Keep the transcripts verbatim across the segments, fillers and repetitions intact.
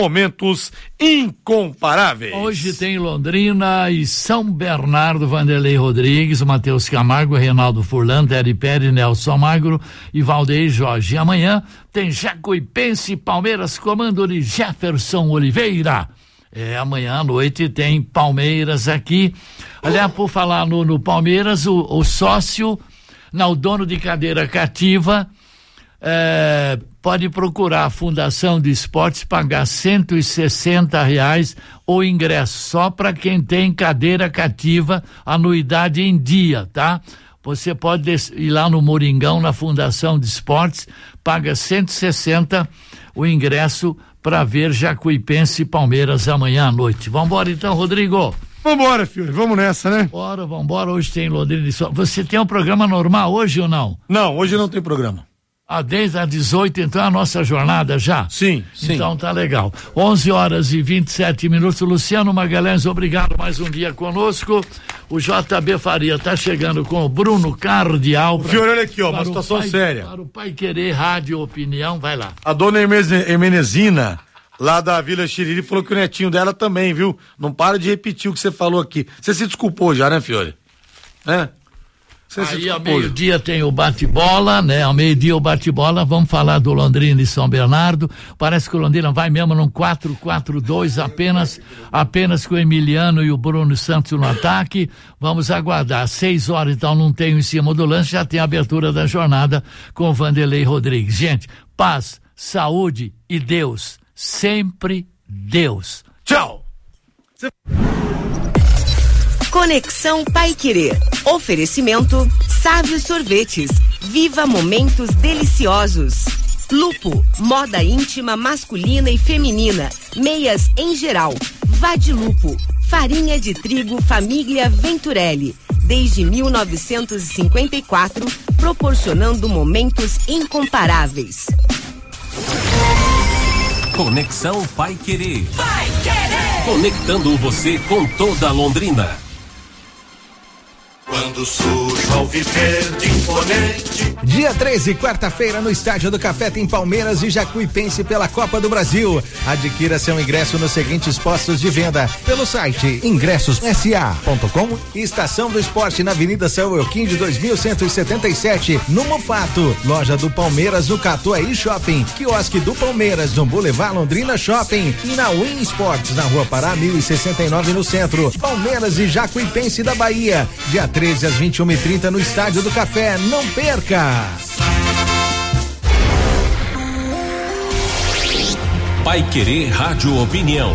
Momentos incomparáveis. Hoje tem Londrina e São Bernardo, Vanderlei Rodrigues, Matheus Camargo, Reinaldo Furlan, Terry Pérez, Nelson Magro e Valdeir Jorge. E amanhã tem Jacuipense e Palmeiras, comando de Jefferson Oliveira. É, amanhã à noite tem Palmeiras aqui. Aliás, por falar no, no Palmeiras, o, o sócio, não, o dono de cadeira cativa, é, pode procurar a Fundação de Esportes, pagar cento e sessenta reais o ingresso, só para quem tem cadeira cativa, anuidade em dia, tá? Você pode ir lá no Moringão, na Fundação de Esportes, paga cento e sessenta o ingresso para ver Jacuipense e Palmeiras amanhã à noite. Vambora então, Rodrigo. Vambora, filho, vamos nessa, né? Bora, vambora, hoje tem Londrina e São... Você tem um programa normal hoje ou não? Não, hoje não tem programa. Ah, desde as dezoito, então, a nossa jornada já? Sim, sim. Então tá legal. onze horas e vinte e sete minutos. Luciano Magalhães, obrigado mais um dia conosco. O J B Faria tá chegando com o Bruno Cardial. O Fiore, olha aqui, ó, uma situação pai, séria. Para o Pai Querer Rádio Opinião, vai lá. A dona Emenezina, lá da Vila Xiriri, falou que o netinho dela também, viu? Não para de repetir o que você falou aqui. Você se desculpou já, né, Fiore? É? Aí ao meio-dia tem o bate-bola, né? Ao meio-dia o bate-bola, vamos falar do Londrina e São Bernardo. Parece que o Londrina vai mesmo num quatro quatro dois, apenas, apenas com o Emiliano e o Bruno Santos no ataque. Vamos aguardar. Às seis horas, então, não tem em cima do lance, já tem a abertura da jornada com o Vanderlei Rodrigues. Gente, paz, saúde e Deus. Sempre Deus. Tchau! Conexão Paiquerê. Oferecimento Sávio Sorvetes. Viva momentos deliciosos. Lupo, moda íntima masculina e feminina. Meias em geral. Vadilupo, farinha de trigo família Venturelli. Desde mil novecentos e cinquenta e quatro, proporcionando momentos incomparáveis. Conexão Paiquerê. Paiquerê. Conectando você com toda a Londrina. Quando surge ao viver de imponente. Dia treze, quarta-feira, no Estádio do Café tem Palmeiras e Jacuipense pela Copa do Brasil. Adquira seu ingresso nos seguintes postos de venda pelo site ingressos s a ponto com. Estação do Esporte na Avenida São Euquim de dois mil cento e setenta e sete, no Mofato. Loja do Palmeiras no Catuaí Shopping. Quiosque do Palmeiras no Boulevard Londrina Shopping. E na Win Sports, na Rua Pará mil e sessenta e nove no centro. Palmeiras e Jacuipense da Bahia. Dia treze às vinte e uma e trinta no Estádio do Café. Não perca! Paiquerê Rádio Opinião.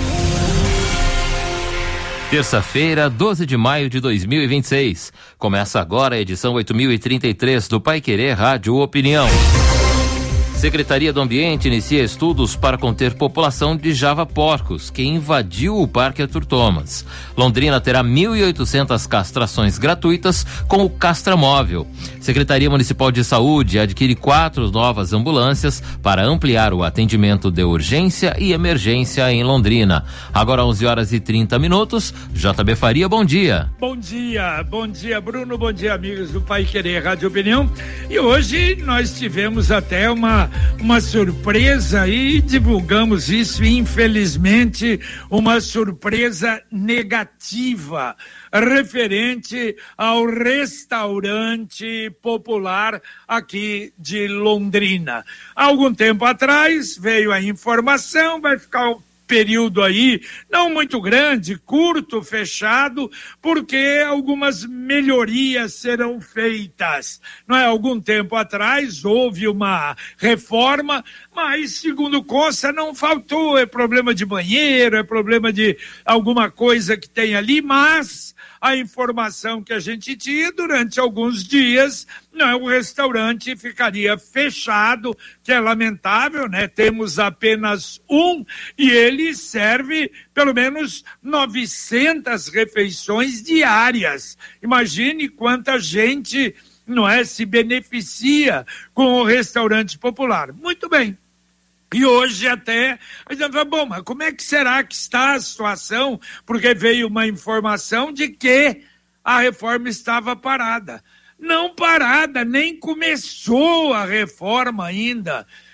Terça-feira, doze de maio de dois mil e vinte e seis. Começa agora a edição oito mil e trinta e três do Paiquerê Rádio Opinião. Secretaria do Ambiente inicia estudos para conter população de java-porcos que invadiu o Parque Arthur Thomas. Londrina terá mil e oitocentas castrações gratuitas com o Castra Móvel. Secretaria Municipal de Saúde adquire quatro novas ambulâncias para ampliar o atendimento de urgência e emergência em Londrina. Agora onze horas e trinta minutos. J B Faria, bom dia. Bom dia, bom dia, Bruno, bom dia, amigos do Paiquerê Rádio Opinião. E hoje nós tivemos até uma uma surpresa e divulgamos isso, infelizmente, uma surpresa negativa referente ao restaurante popular aqui de Londrina. Há algum tempo atrás veio a informação, vai ficar período aí, não muito grande, curto, fechado, porque algumas melhorias serão feitas. Não é? Algum tempo atrás houve uma reforma, mas, segundo consta, não faltou, é problema de banheiro, é problema de alguma coisa que tem ali, mas a informação que a gente tinha durante alguns dias, não é, o restaurante ficaria fechado, que é lamentável, né? Temos apenas um e ele serve pelo menos novecentas refeições diárias. Imagine quanta gente, não é, se beneficia com o restaurante popular. Muito bem. E hoje até, bom, mas como é que será que está a situação? Porque veio uma informação de que a reforma estava parada. Não parada, nem começou a reforma ainda.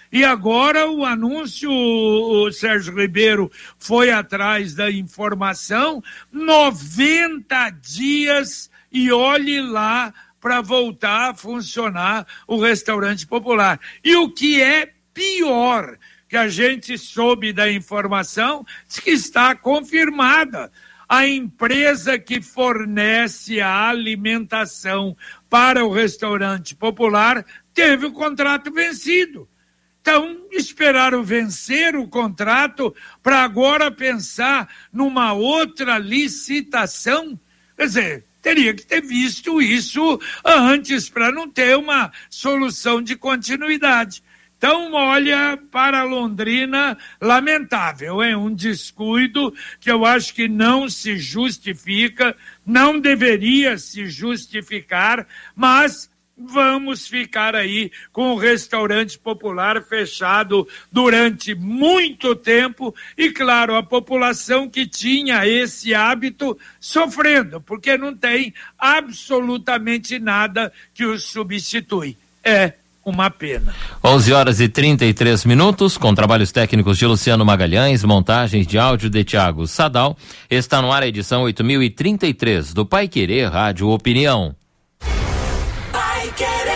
E agora o anúncio, o Sérgio Ribeiro foi atrás da informação, noventa dias e olhe lá para voltar a funcionar o restaurante popular. E o que é pior, que a gente soube da informação, diz que está confirmada. A empresa que fornece a alimentação para o restaurante popular teve o contrato vencido. Então, esperaram vencer o contrato para agora pensar numa outra licitação. Quer dizer, teria que ter visto isso antes para não ter uma solução de continuidade. Então, olha, para Londrina, lamentável, é um descuido que eu acho que não se justifica, não deveria se justificar, mas vamos ficar aí com o restaurante popular fechado durante muito tempo e, claro, a população que tinha esse hábito sofrendo, porque não tem absolutamente nada que o substitui. É uma pena. onze horas e trinta e três minutos, com trabalhos técnicos de Luciano Magalhães, montagens de áudio de Thiago Sadal. Está no ar a edição oito mil e trinta e três do Pai Querer Rádio Opinião. Pai Querer.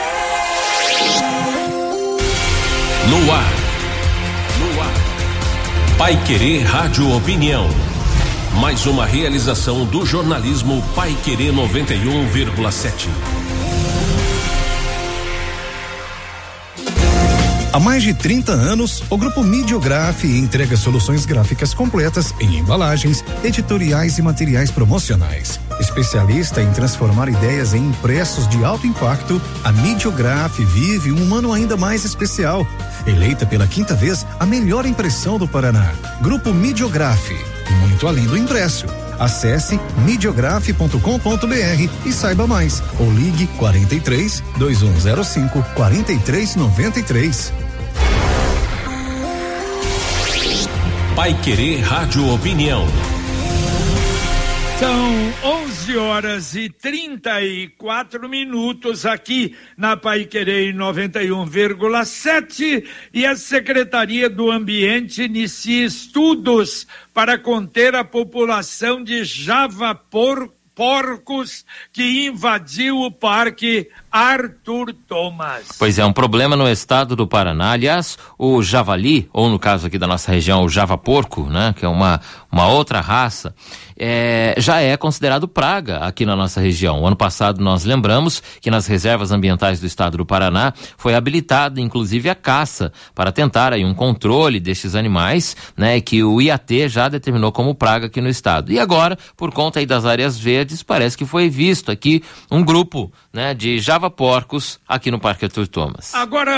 No ar. No ar. Pai Querer Rádio Opinião. Mais uma realização do jornalismo Pai Querer noventa e um vírgula sete. Há mais de trinta anos, o Grupo Midiograf entrega soluções gráficas completas em embalagens, editoriais e materiais promocionais. Especialista em transformar ideias em impressos de alto impacto, a Midiograf vive um ano ainda mais especial. Eleita pela quinta vez a melhor impressão do Paraná. Grupo Midiograf, muito além do impresso. Acesse midiograf ponto com ponto br e saiba mais. Ou ligue quarenta e três, dois um zero cinco, quarenta e três noventa e três. Pai Querer Rádio Opinião. São onze horas e trinta e quatro minutos aqui na Pai Querer noventa e um vírgula sete e a Secretaria do Ambiente inicia estudos para conter a população de javapor porcos que invadiu o Parque Arthur Thomas. Pois é, um problema no estado do Paraná. Aliás, o javali, ou no caso aqui da nossa região, o javaporco, né, que é uma, uma outra raça, é, já é considerado praga aqui na nossa região. O ano passado nós lembramos que nas reservas ambientais do estado do Paraná foi habilitada inclusive a caça para tentar aí um controle destes animais, né, que o I A T já determinou como praga aqui no estado. E agora, por conta aí das áreas verdes, parece que foi visto aqui um grupo, né, de javaporcos aqui no Parque Arthur Thomas. Agora,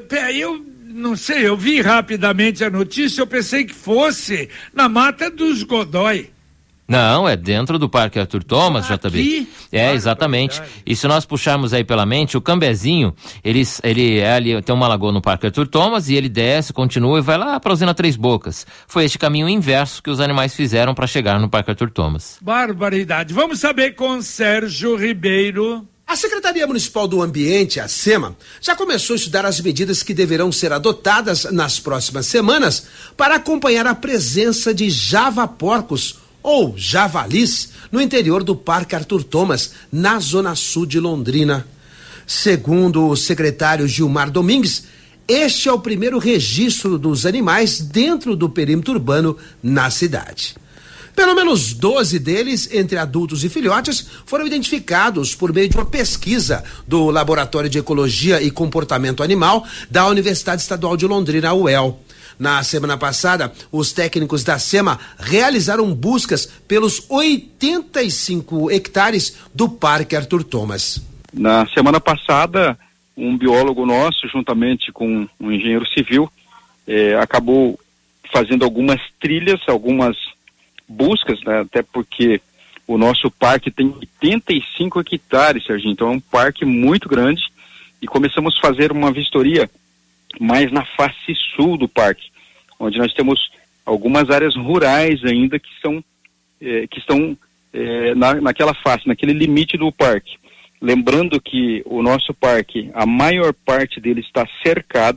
eu não sei, eu vi rapidamente a notícia, eu pensei que fosse na Mata dos Godói. Não, é dentro do Parque Arthur Thomas, Aqui? J B. É, exatamente. E se nós puxarmos aí pela mente, o Cambezinho, ele, ele é ali, tem uma lagoa no Parque Arthur Thomas e ele desce, continua e vai lá para a Usina Três Bocas. Foi este caminho inverso que os animais fizeram para chegar no Parque Arthur Thomas. Barbaridade. Vamos saber com Sérgio Ribeiro. A Secretaria Municipal do Ambiente, a SEMA, já começou a estudar as medidas que deverão ser adotadas nas próximas semanas para acompanhar a presença de javaporcos ou javalis no interior do Parque Arthur Thomas, na zona sul de Londrina. Segundo o secretário Gilmar Domingues, este é o primeiro registro dos animais dentro do perímetro urbano na cidade. Pelo menos doze deles, entre adultos e filhotes, foram identificados por meio de uma pesquisa do Laboratório de Ecologia e Comportamento Animal da Universidade Estadual de Londrina, U E L. Na semana passada, os técnicos da SEMA realizaram buscas pelos oitenta e cinco hectares do Parque Arthur Thomas. Na semana passada, um biólogo nosso, juntamente com um engenheiro civil, eh, acabou fazendo algumas trilhas, algumas buscas, né, até porque o nosso parque tem oitenta e cinco hectares, Serginho, então é um parque muito grande, e começamos a fazer uma vistoria mais na face sul do parque, onde nós temos algumas áreas rurais ainda que são eh, que estão eh, na, naquela face, naquele limite do parque. Lembrando que o nosso parque, a maior parte dele está cercada,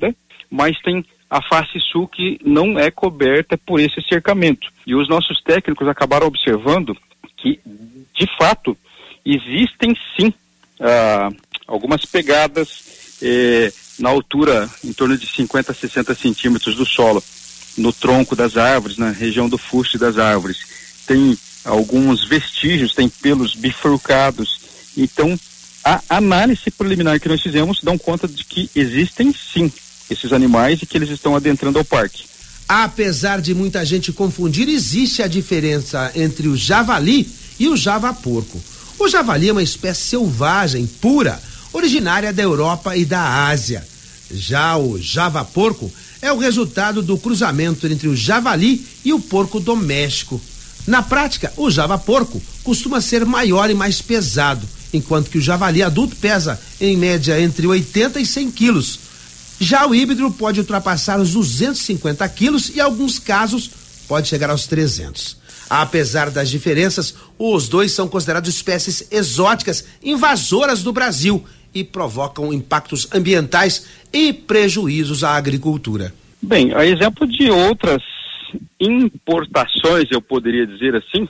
mas tem a face sul que não é coberta por esse cercamento. E os nossos técnicos acabaram observando que, de fato, existem sim ah, algumas pegadas eh, na altura em torno de cinquenta a sessenta centímetros do solo, no tronco das árvores, na região do fuste das árvores. Tem alguns vestígios, tem pelos bifurcados. Então, a análise preliminar que nós fizemos dão conta de que existem sim esses animais e que eles estão adentrando ao parque. Apesar de muita gente confundir, existe a diferença entre o javali e o javaporco. O javali é uma espécie selvagem, pura, originária da Europa e da Ásia. Já o javaporco é o resultado do cruzamento entre o javali e o porco doméstico. Na prática, o javaporco costuma ser maior e mais pesado, enquanto que o javali adulto pesa, em média, entre oitenta e cem quilos. Já o híbrido pode ultrapassar os duzentos e cinquenta quilos e, em alguns casos, pode chegar aos trezentos. Apesar das diferenças, os dois são considerados espécies exóticas invasoras do Brasil e provocam impactos ambientais e prejuízos à agricultura. Bem, a exemplo de outras importações, eu poderia dizer assim,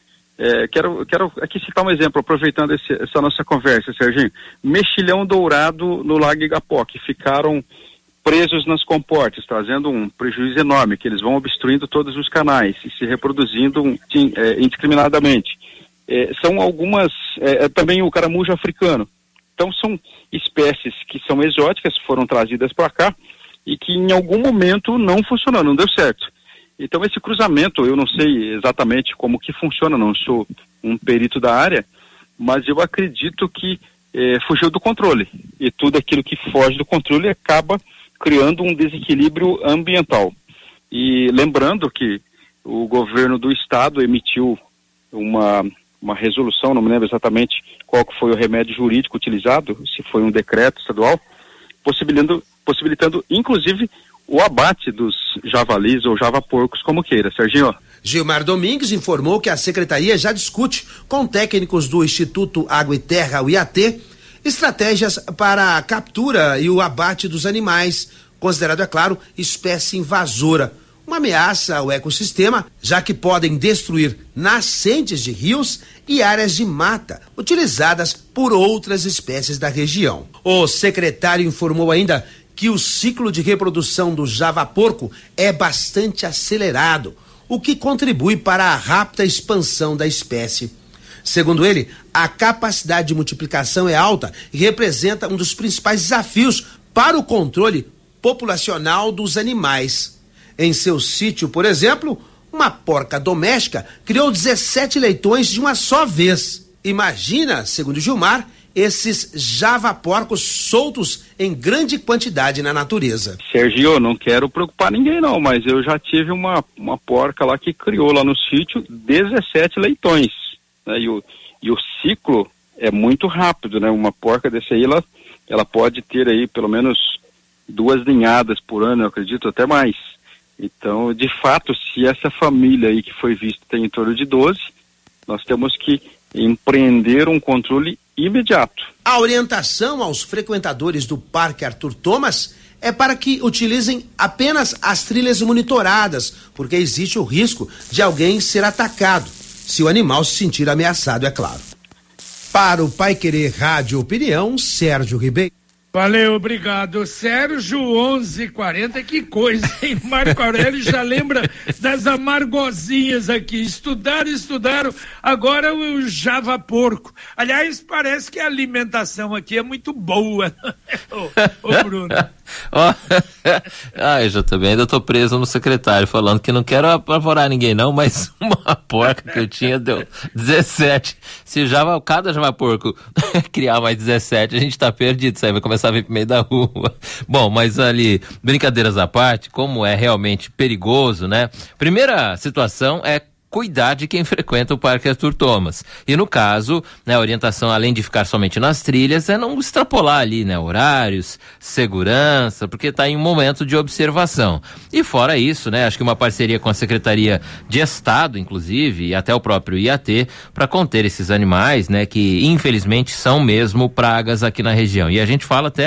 é, quero, quero aqui citar um exemplo, aproveitando esse, essa nossa conversa, Serginho. Mexilhão dourado no Lago Igapó, que ficaram presos nas comportas, trazendo um prejuízo enorme, que eles vão obstruindo todos os canais e se reproduzindo é, indiscriminadamente. É, são algumas, é, também o caramujo africano. Então são espécies que são exóticas, foram trazidas para cá e que em algum momento não funcionaram, não deu certo. Então esse cruzamento, eu não sei exatamente como que funciona, não sou um perito da área, mas eu acredito que eh, fugiu do controle. E tudo aquilo que foge do controle acaba criando um desequilíbrio ambiental. E lembrando que o governo do estado emitiu uma, uma resolução, não me lembro exatamente qual que foi o remédio jurídico utilizado, se foi um decreto estadual, possibilitando, possibilitando inclusive o abate dos javalis ou javaporcos, como queira. Serginho? Gilmar Domingues informou que a secretaria já discute com técnicos do Instituto Água e Terra, o I A T, estratégias para a captura e o abate dos animais, considerado, é claro, espécie invasora. Uma ameaça ao ecossistema, já que podem destruir nascentes de rios e áreas de mata, utilizadas por outras espécies da região. O secretário informou ainda que o ciclo de reprodução do javaporco é bastante acelerado, o que contribui para a rápida expansão da espécie. Segundo ele, a capacidade de multiplicação é alta e representa um dos principais desafios para o controle populacional dos animais. Em seu sítio, por exemplo, uma porca doméstica criou dezessete leitões de uma só vez. Imagina, segundo Gilmar, esses javaporcos soltos em grande quantidade na natureza. Sergio, não quero preocupar ninguém não, mas eu já tive uma, uma porca lá que criou lá no sítio dezessete leitões, né? E o, e o ciclo é muito rápido, né? Uma porca desse aí, ela, ela pode ter aí pelo menos duas ninhadas por ano, eu acredito, até mais. Então, de fato, se essa família aí que foi vista tem em torno de doze, nós temos que empreender um controle imediato. A orientação aos frequentadores do Parque Arthur Thomas é para que utilizem apenas as trilhas monitoradas, porque existe o risco de alguém ser atacado, se o animal se sentir ameaçado, é claro. Para o Paiquerê Rádio Opinião, Sérgio Ribeiro. Valeu, obrigado. Sérgio onze e quarenta, que coisa, hein? Marco Aurélio já lembra das amargozinhas aqui. Estudaram, estudaram, agora o javaporco. Aliás, parece que a alimentação aqui é muito boa, ô, ô Bruno. Oh, ah, eu já também ainda tô preso no secretário falando que não quero apavorar ninguém não, mas uma porca que eu tinha deu dezessete. Se já cada javaporco criar mais dezessete, a gente tá perdido, isso aí vai começar a vir pro meio da rua. Bom, mas ali, brincadeiras à parte, como é realmente perigoso, né? Primeira situação é cuidar de quem frequenta o Parque Arthur Thomas. E no caso, né, a orientação, além de ficar somente nas trilhas, é não extrapolar ali, né, horários, segurança, porque está em um momento de observação. E fora isso, né, acho que uma parceria com a Secretaria de Estado, inclusive, e até o próprio I A T, para conter esses animais, né, que infelizmente são mesmo pragas aqui na região. E a gente fala até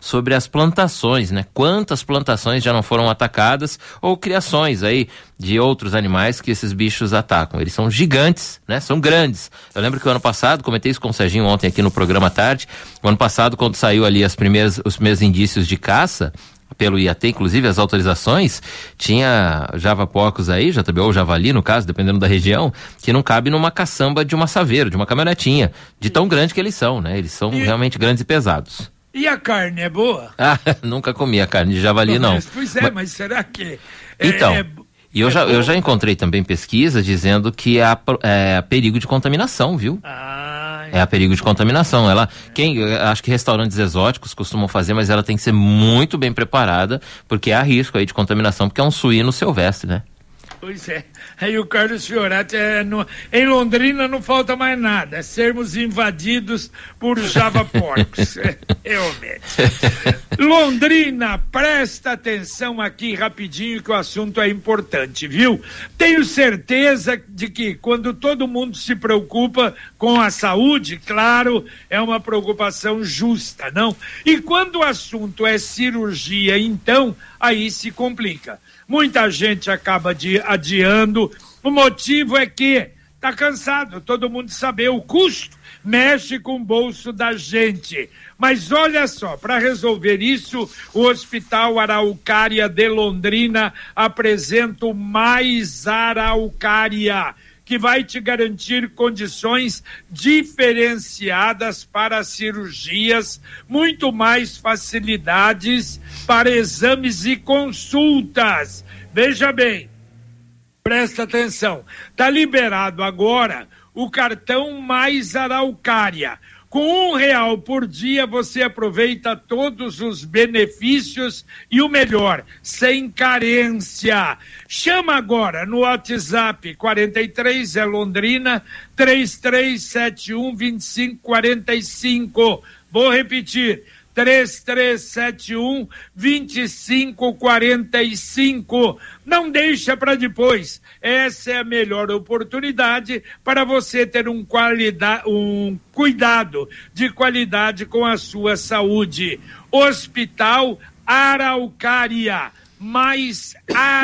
sobre as plantações, né? Quantas plantações já não foram atacadas ou criações aí de outros animais que esses bichos atacam. Eles são gigantes, né? São grandes. Eu lembro que o ano passado, comentei isso com o Serginho ontem aqui no programa à tarde, o ano passado, quando saiu ali as primeiras, os primeiros indícios de caça, pelo I A T, inclusive as autorizações, tinha javaporcos aí, já também, ou javali no caso, dependendo da região, que não cabe numa caçamba de uma saveira, de uma caminhonetinha, de tão grande que eles são, né? Eles são e... realmente grandes e pesados. E a carne é boa? Ah, nunca comi a carne de javali, não. Mas, pois é, mas, mas será que... É, então, é, e eu, é já, eu já encontrei também pesquisa dizendo que há é, perigo de contaminação, viu? Ah, é a perigo de contaminação. Ela, quem, acho que restaurantes exóticos costumam fazer, mas ela tem que ser muito bem preparada, porque há risco aí de contaminação, porque é um suíno silvestre, né? Pois é. Aí o Carlos Fiorati, é, no, em Londrina não falta mais nada, é sermos invadidos por javaporcos. Realmente. Londrina, presta atenção aqui rapidinho que o assunto é importante, viu? Tenho certeza de que quando todo mundo se preocupa com a saúde, claro, é uma preocupação justa, não? E quando o assunto é cirurgia, então, aí se complica. Muita gente acaba de, adiando, o motivo é que tá cansado, todo mundo sabe, o custo mexe com o bolso da gente. Mas olha só, para resolver isso, o Hospital Araucária de Londrina apresenta o Mais Araucária, que vai te garantir condições diferenciadas para cirurgias, muito mais facilidades para exames e consultas. Veja bem, presta atenção, está liberado agora o cartão Mais Araucária. Com um real por dia você aproveita todos os benefícios e o melhor, sem carência. Chama agora no WhatsApp quarenta e três, é Londrina, três três sete um, dois cinco quatro cinco. Vou repetir, três três sete um, dois cinco quatro cinco. Não deixa para depois. Essa é a melhor oportunidade para você ter um, qualidade, um cuidado de qualidade com a sua saúde. Hospital Araucária, Mais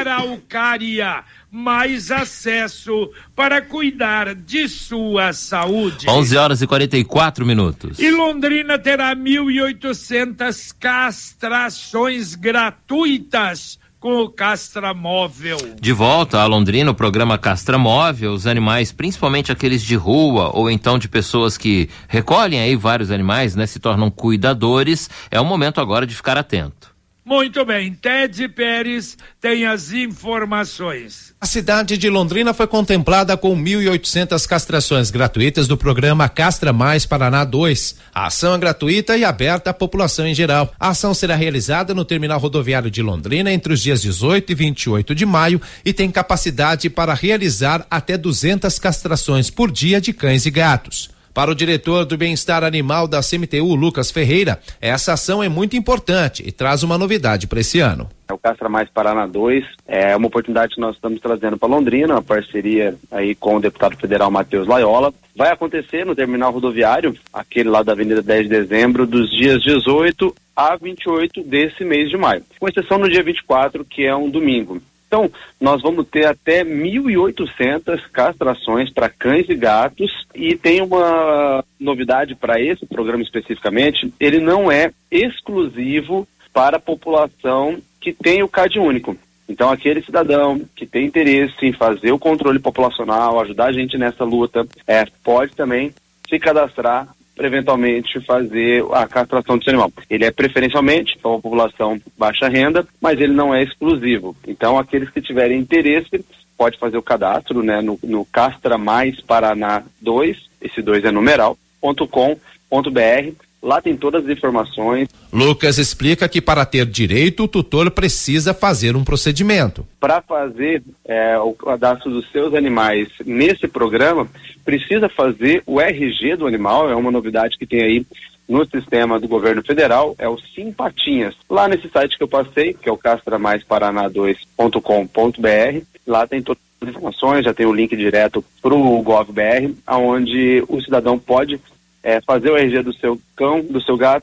Araucária, mais acesso para cuidar de sua saúde. onze horas e quarenta e quatro minutos. E Londrina terá mil e oitocentas castrações gratuitas com o Castramóvel. De volta a Londrina, o programa Castramóvel, os animais, principalmente aqueles de rua ou então de pessoas que recolhem aí vários animais, né, se tornam cuidadores, é o momento agora de ficar atento. Muito bem, Ted Pérez tem as informações. A cidade de Londrina foi contemplada com mil e oitocentas castrações gratuitas do programa Castra Mais Paraná dois. A ação é gratuita e aberta à população em geral. A ação será realizada no terminal rodoviário de Londrina entre os dias dezoito e vinte e oito de maio e tem capacidade para realizar até duzentas castrações por dia de cães e gatos. Para o diretor do Bem-Estar Animal da C M T U, Lucas Ferreira, essa ação é muito importante e traz uma novidade para esse ano. O Castra Mais Paraná dois é uma oportunidade que nós estamos trazendo para Londrina, uma parceria aí com o deputado federal Matheus Laiola. Vai acontecer no terminal rodoviário, aquele lá da Avenida dez de dezembro, dos dias dezoito a vinte e oito desse mês de maio, com exceção no dia vinte e quatro, que é um domingo. Então, nós vamos ter até mil e oitocentas castrações para cães e gatos e tem uma novidade para esse programa especificamente, ele não é exclusivo para a população que tem o C A D único. Então, aquele cidadão que tem interesse em fazer o controle populacional, ajudar a gente nessa luta, é, pode também se cadastrar para eventualmente fazer a castração desse animal. Ele é preferencialmente para a população baixa renda, mas ele não é exclusivo. Então, aqueles que tiverem interesse, pode fazer o cadastro, né, no, no Castra Mais Paraná dois, esse dois é numeral, ponto com ponto br. Lá tem todas as informações. Lucas explica que para ter direito, o tutor precisa fazer um procedimento. Para fazer é, o cadastro dos seus animais nesse programa, precisa fazer o R G do animal, é uma novidade que tem aí no sistema do governo federal, é o Simpatinhas. Lá nesse site que eu passei, que é o castra mais paraná dois ponto com ponto br, lá tem todas as informações, já tem o link direto para o GovBR, onde o cidadão pode É, fazer o R G do seu cão, do seu gato,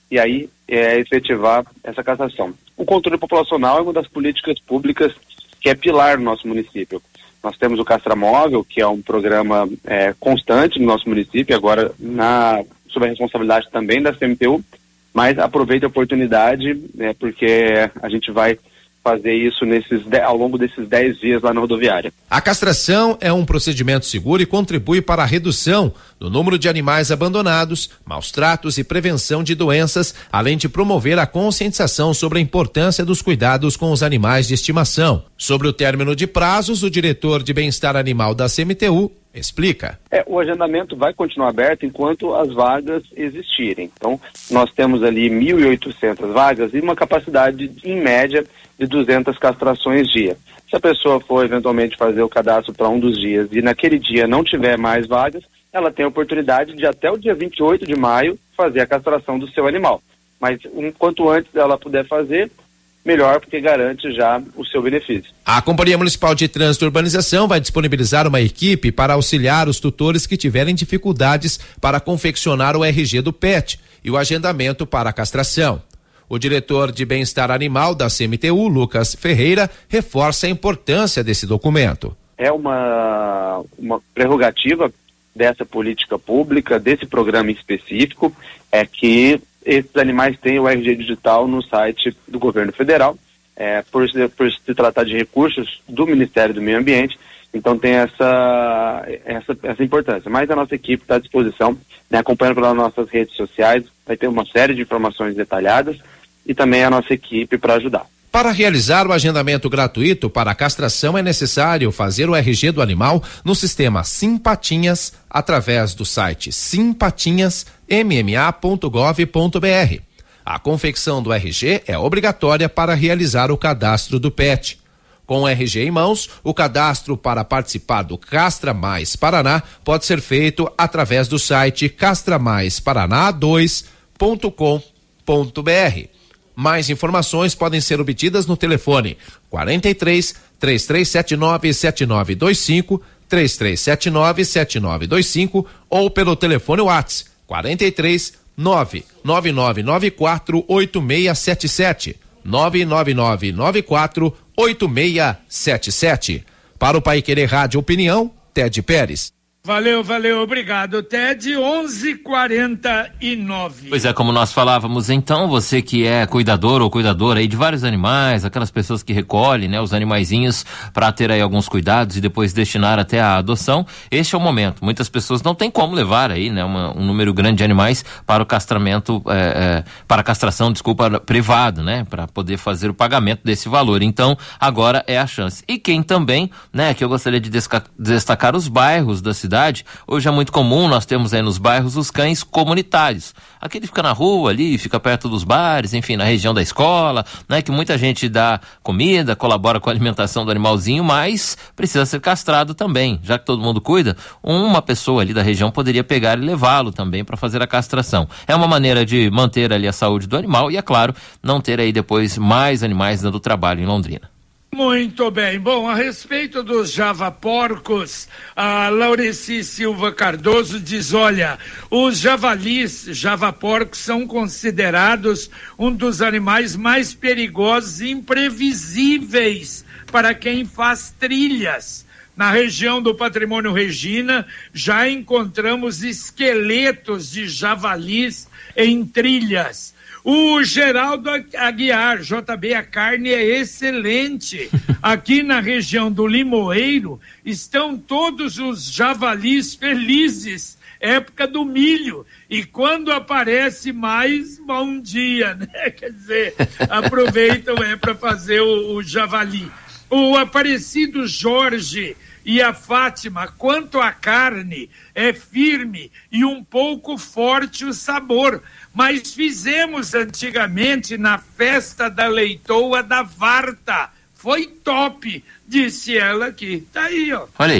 e aí é, efetivar essa castração. O controle populacional é uma das políticas públicas que é pilar no nosso município. Nós temos o Castramóvel, que é um programa é, constante no nosso município, agora na, sob a responsabilidade também da C M T U, mas aproveite a oportunidade, né, porque a gente vai fazer isso nesses, ao longo desses dez dias lá na rodoviária. A castração é um procedimento seguro e contribui para a redução do número de animais abandonados, maus tratos e prevenção de doenças, além de promover a conscientização sobre a importância dos cuidados com os animais de estimação. Sobre o término de prazos, o diretor de bem-estar animal da C M T U explica. É, o agendamento vai continuar aberto enquanto as vagas existirem. Então, nós temos ali mil e oitocentas vagas e uma capacidade, em média, de duzentas castrações dia. Se a pessoa for eventualmente fazer o cadastro para um dos dias e naquele dia não tiver mais vagas, ela tem a oportunidade de até o dia vinte e oito de maio fazer a castração do seu animal. Mas um, quanto antes ela puder fazer, melhor, porque garante já o seu benefício. A Companhia Municipal de Trânsito e Urbanização vai disponibilizar uma equipe para auxiliar os tutores que tiverem dificuldades para confeccionar o R G do pet e o agendamento para a castração. O diretor de bem-estar animal da C M T U, Lucas Ferreira, reforça a importância desse documento. É uma, uma prerrogativa dessa política pública, desse programa específico, é que esses animais têm o R G digital no site do governo federal, é, por, por se tratar de recursos do Ministério do Meio Ambiente, então tem essa, essa, essa importância. Mas a nossa equipe está à disposição, né, acompanhando pelas nossas redes sociais, vai ter uma série de informações detalhadas e também a nossa equipe para ajudar. Para realizar o agendamento gratuito para a castração é necessário fazer o R G do animal no sistema Simpatinhas através do site simpatinhas m m a ponto gov ponto b r. A confecção do R G é obrigatória para realizar o cadastro do pet. Com o R G em mãos, o cadastro para participar do Castra Mais Paraná pode ser feito através do site castra mais paraná dois ponto com ponto b r. Mais informações podem ser obtidas no telefone quarenta e três, três três sete nove, sete nove dois cinco, três três sete nove, sete nove dois cinco ou pelo telefone WhatsApp quarenta e três, nove nove nove nove quatro, oito seis sete sete, nove nove nove nove quatro, oito seis sete sete. Para o Paiquerê Rádio Opinião, Ted Pérez. Valeu, valeu, obrigado, Ted. onze e quarenta e nove. Pois é, como nós falávamos, então, você que é cuidador ou cuidadora aí de vários animais, aquelas pessoas que recolhem, né, os animaizinhos para ter aí alguns cuidados e depois destinar até a adoção, este é o momento. Muitas pessoas não têm como levar aí, né, uma, um número grande de animais para o castramento, é, é, para a castração, desculpa, privado, né, para poder fazer o pagamento desse valor. Então, agora é a chance. E quem também, né, que eu gostaria de desca- destacar os bairros da cidade. Hoje é muito comum, nós temos aí nos bairros os cães comunitários. Aquele fica na rua ali, fica perto dos bares, enfim, na região da escola, né? Que muita gente dá comida, colabora com a alimentação do animalzinho, mas precisa ser castrado também. Já que todo mundo cuida, uma pessoa ali da região poderia pegar e levá-lo também para fazer a castração. É uma maneira de manter ali a saúde do animal e, é claro, não ter aí depois mais animais dando trabalho em Londrina. Muito bem. Bom, a respeito dos javaporcos, a Laureci Silva Cardoso diz, olha, os javalis, javaporcos, são considerados um dos animais mais perigosos e imprevisíveis para quem faz trilhas. Na região do Patrimônio Regina, já encontramos esqueletos de javalis em trilhas. O Geraldo Aguiar, J B, a carne é excelente. Aqui na região do Limoeiro estão todos os javalis felizes, época do milho. E quando aparece mais, bom dia, né? Quer dizer, aproveitam é para fazer o, o javali. O Aparecido Jorge e a Fátima, quanto à carne, é firme e um pouco forte o sabor. Mas fizemos antigamente na festa da leitoa da Varta. Foi top, disse ela aqui. Tá aí, ó. Olha aí. O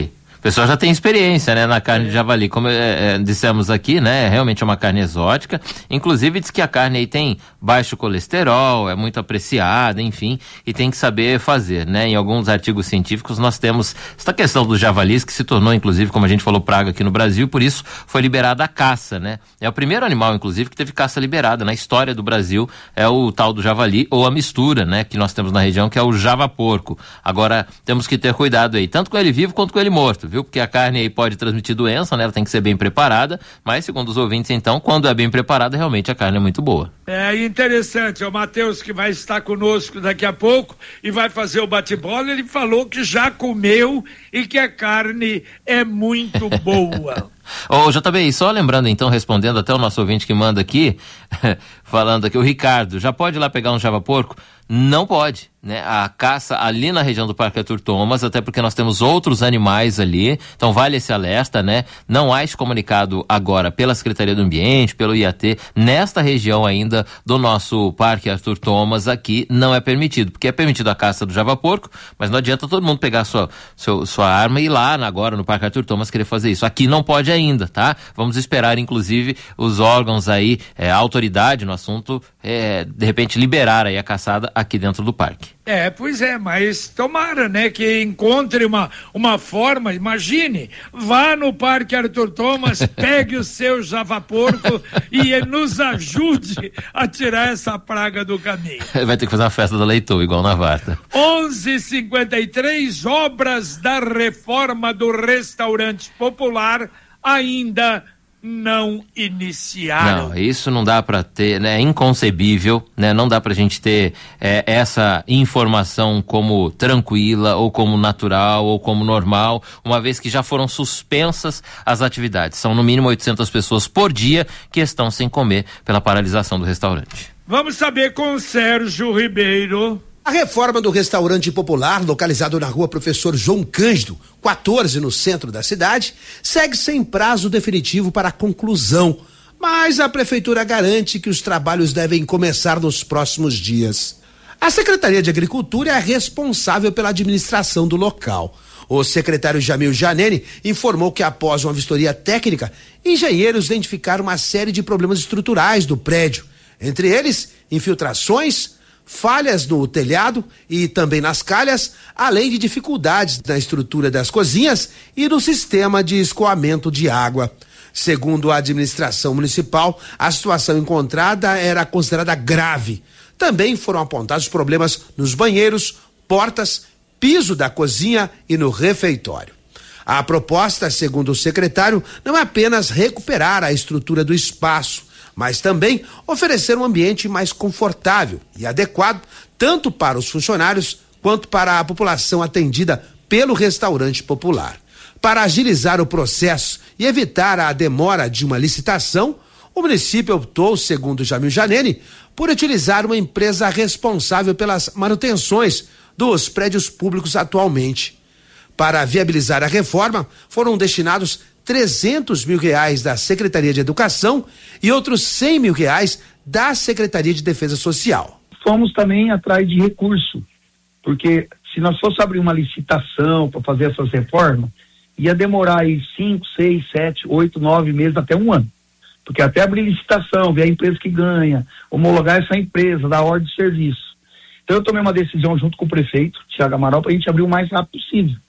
pessoal já tem experiência, né, na carne de javali, como é, é, dissemos aqui, né, realmente é uma carne exótica, inclusive diz que a carne aí tem baixo colesterol, é muito apreciada, enfim, e tem que saber fazer, né, em alguns artigos científicos nós temos essa questão dos javalis, que se tornou, inclusive, como a gente falou, praga aqui no Brasil, por isso foi liberada a caça, né, é o primeiro animal, inclusive, que teve caça liberada na história do Brasil, é o tal do javali, ou a mistura, né, que nós temos na região, que é o javaporco. Agora, temos que ter cuidado aí, tanto com ele vivo quanto com ele morto, viu? Porque a carne aí pode transmitir doença, né? Ela tem que ser bem preparada, mas segundo os ouvintes, então, quando é bem preparada, realmente a carne é muito boa. É interessante, é o Matheus que vai estar conosco daqui a pouco e vai fazer o bate-bola, ele falou que já comeu e que a carne é muito boa. Ô, J B, só lembrando então, respondendo até o nosso ouvinte que manda aqui, falando aqui, o Ricardo, já pode ir lá pegar um javaporco? Não pode, né? A caça ali na região do Parque Arthur Thomas, até porque nós temos outros animais ali, então vale esse alerta, né? Não há esse comunicado agora pela Secretaria do Ambiente, pelo I A T, nesta região ainda do nosso Parque Arthur Thomas, aqui não é permitido, porque é permitido a caça do javaporco, mas não adianta todo mundo pegar sua, seu, sua arma e ir lá agora no Parque Arthur Thomas querer fazer isso. Aqui não pode ainda, tá? Vamos esperar, inclusive, os órgãos aí, é, a autoridade no assunto, é, de repente liberar aí a caçada aqui dentro do parque. É, pois é, mas tomara, né, que encontre uma, uma forma, imagine, vá no Parque Arthur Thomas, pegue o seu javaporco e nos ajude a tirar essa praga do caminho. Vai ter que fazer uma festa da Leitoa, igual na Varta. onze e cinquenta e três, obras da reforma do restaurante popular ainda não iniciaram. Não, isso não dá para ter, né? É inconcebível, né? Não dá pra gente ter é, essa informação como tranquila, ou como natural, ou como normal, uma vez que já foram suspensas as atividades. São no mínimo oitocentas pessoas por dia que estão sem comer pela paralisação do restaurante. Vamos saber com o Sérgio Ribeiro. A reforma do restaurante popular, localizado na rua Professor João Cândido, quatorze, no centro da cidade, segue sem prazo definitivo para a conclusão, mas a prefeitura garante que os trabalhos devem começar nos próximos dias. A Secretaria de Agricultura é a responsável pela administração do local. O secretário Jamil Janene informou que, após uma vistoria técnica, engenheiros identificaram uma série de problemas estruturais do prédio, entre eles infiltrações, falhas no telhado e também nas calhas, além de dificuldades na estrutura das cozinhas e no sistema de escoamento de água. Segundo a administração municipal, a situação encontrada era considerada grave. Também foram apontados problemas nos banheiros, portas, piso da cozinha e no refeitório. A proposta, segundo o secretário, não é apenas recuperar a estrutura do espaço, mas também oferecer um ambiente mais confortável e adequado tanto para os funcionários quanto para a população atendida pelo restaurante popular. Para agilizar o processo e evitar a demora de uma licitação, o município optou, segundo Jamil Janene, por utilizar uma empresa responsável pelas manutenções dos prédios públicos atualmente. Para viabilizar a reforma, foram destinados trezentos mil reais da Secretaria de Educação e outros cem mil reais da Secretaria de Defesa Social. Fomos também atrás de recurso, porque se nós fosse abrir uma licitação para fazer essas reformas, ia demorar aí cinco, seis, sete, oito, nove meses, até um ano. Porque até abrir licitação, ver a empresa que ganha, homologar essa empresa, dar ordem de serviço. Então eu tomei uma decisão junto com o prefeito, Thiago Amaral, para a gente abrir o mais rápido possível,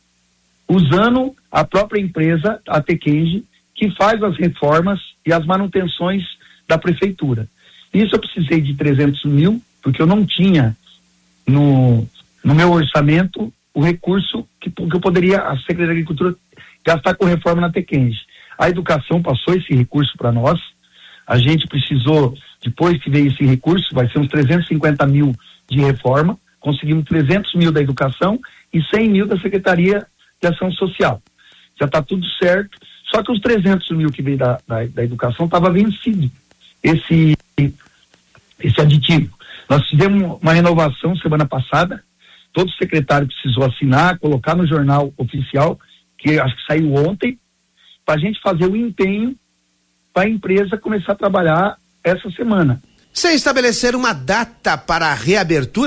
usando a própria empresa, a Tekenji, que faz as reformas e as manutenções da prefeitura. Isso eu precisei de trezentos mil, porque eu não tinha no, no meu orçamento o recurso que, que eu poderia, a Secretaria de Agricultura, gastar com reforma na Tekenji. A educação passou esse recurso para nós, a gente precisou, depois que veio esse recurso, vai ser uns trezentos e cinquenta mil de reforma, conseguimos trezentos mil da educação e cem mil da Secretaria de Ação Social. Já está tudo certo, só que os trezentos mil que veio da, da, da educação estava vencido, esse, esse aditivo. Nós fizemos uma renovação semana passada, todo secretário precisou assinar, colocar no jornal oficial, que acho que saiu ontem, para a gente fazer o empenho para a empresa começar a trabalhar essa semana. Sem estabelecer uma data para a reabertura,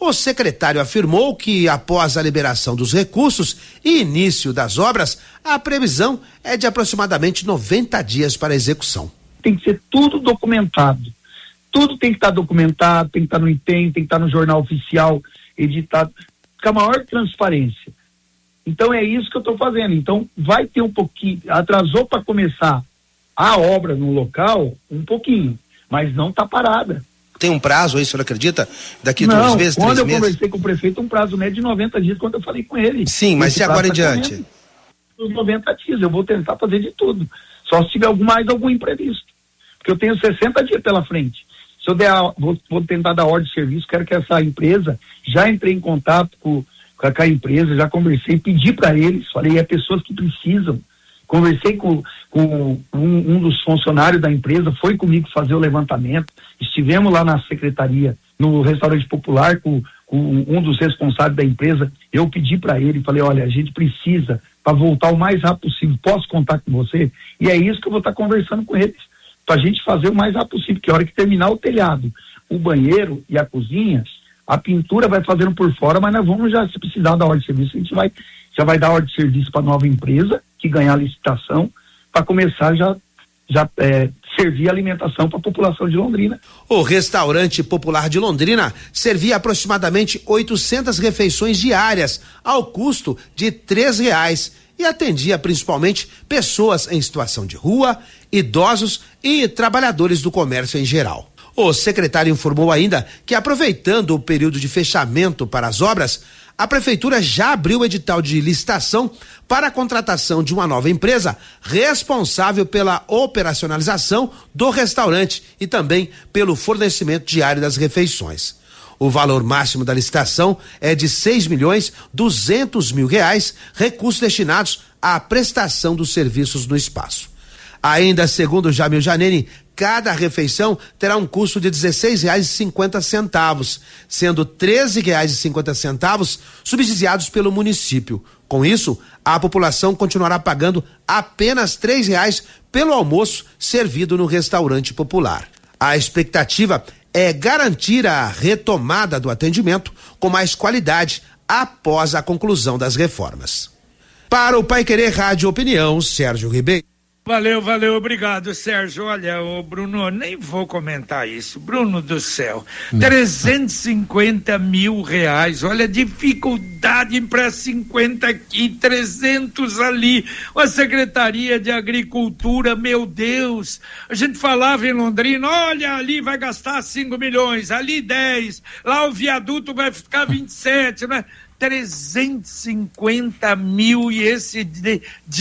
O secretário afirmou que, após a liberação dos recursos e início das obras, a previsão é de aproximadamente noventa dias para a execução. Tem que ser tudo documentado. Tudo tem que estar documentado, tem que estar no empenho, tem que estar no jornal oficial, editado, com a maior transparência. Então é isso que eu estou fazendo. Então vai ter um pouquinho, atrasou para começar a obra no local, um pouquinho, mas não está parada. Tem um prazo aí, o senhor acredita? Daqui não, dois meses, quando três eu meses? conversei com o prefeito, um prazo médio de noventa dias, quando eu falei com ele. Sim, mas Esse e agora em prazo tá diante? correndo. Os noventa dias, eu vou tentar fazer de tudo. Só se tiver algum, mais algum imprevisto. Porque eu tenho sessenta dias pela frente. Se eu der, a, vou, vou tentar dar ordem de serviço, quero que essa empresa, já entrei em contato com, com a empresa, já conversei, pedi para eles, falei, é pessoas que precisam. Conversei com, com um, um dos funcionários da empresa, foi comigo fazer o levantamento, estivemos lá na secretaria, no restaurante popular, com, com um dos responsáveis da empresa, eu pedi para ele, falei, olha, a gente precisa, para voltar o mais rápido possível, posso contar com você? E é isso que eu vou estar tá conversando com eles, para a gente fazer o mais rápido possível, porque a hora que terminar o telhado, o banheiro e a cozinha, a pintura vai fazendo por fora, mas nós vamos já, se precisar da ordem de serviço, a gente vai, já vai dar ordem de serviço para a nova empresa, que ganhar a licitação, para começar já, já é, servir alimentação para a população de Londrina. O restaurante popular de Londrina servia aproximadamente oitocentas refeições diárias, ao custo de três reais, e atendia principalmente pessoas em situação de rua, idosos e trabalhadores do comércio em geral. O secretário informou ainda que, aproveitando o período de fechamento para as obras, a prefeitura já abriu o edital de licitação para a contratação de uma nova empresa responsável pela operacionalização do restaurante e também pelo fornecimento diário das refeições. O valor máximo da licitação é de seis milhões duzentos mil reais, recursos destinados à prestação dos serviços no espaço. Ainda segundo Jamil Janene, cada refeição terá um custo de dezesseis reais e cinquenta centavos, sendo treze reais e cinquenta centavos subsidiados pelo município. Com isso, a população continuará pagando apenas três reais pelo almoço servido no restaurante popular. A expectativa é garantir a retomada do atendimento com mais qualidade após a conclusão das reformas. Para o Paiquerê Rádio Opinião, Sérgio Ribeiro. Valeu, valeu, obrigado, Sérgio. Olha, ô Bruno, nem vou comentar isso. Bruno do céu, trezentos e cinquenta mil reais. Olha a dificuldade para cinquenta aqui, trezentos ali. A Secretaria de Agricultura, meu Deus. A gente falava em Londrina, olha, ali vai gastar cinco milhões, ali dez, lá o viaduto vai ficar vinte e sete, né? trezentos e cinquenta mil e esse de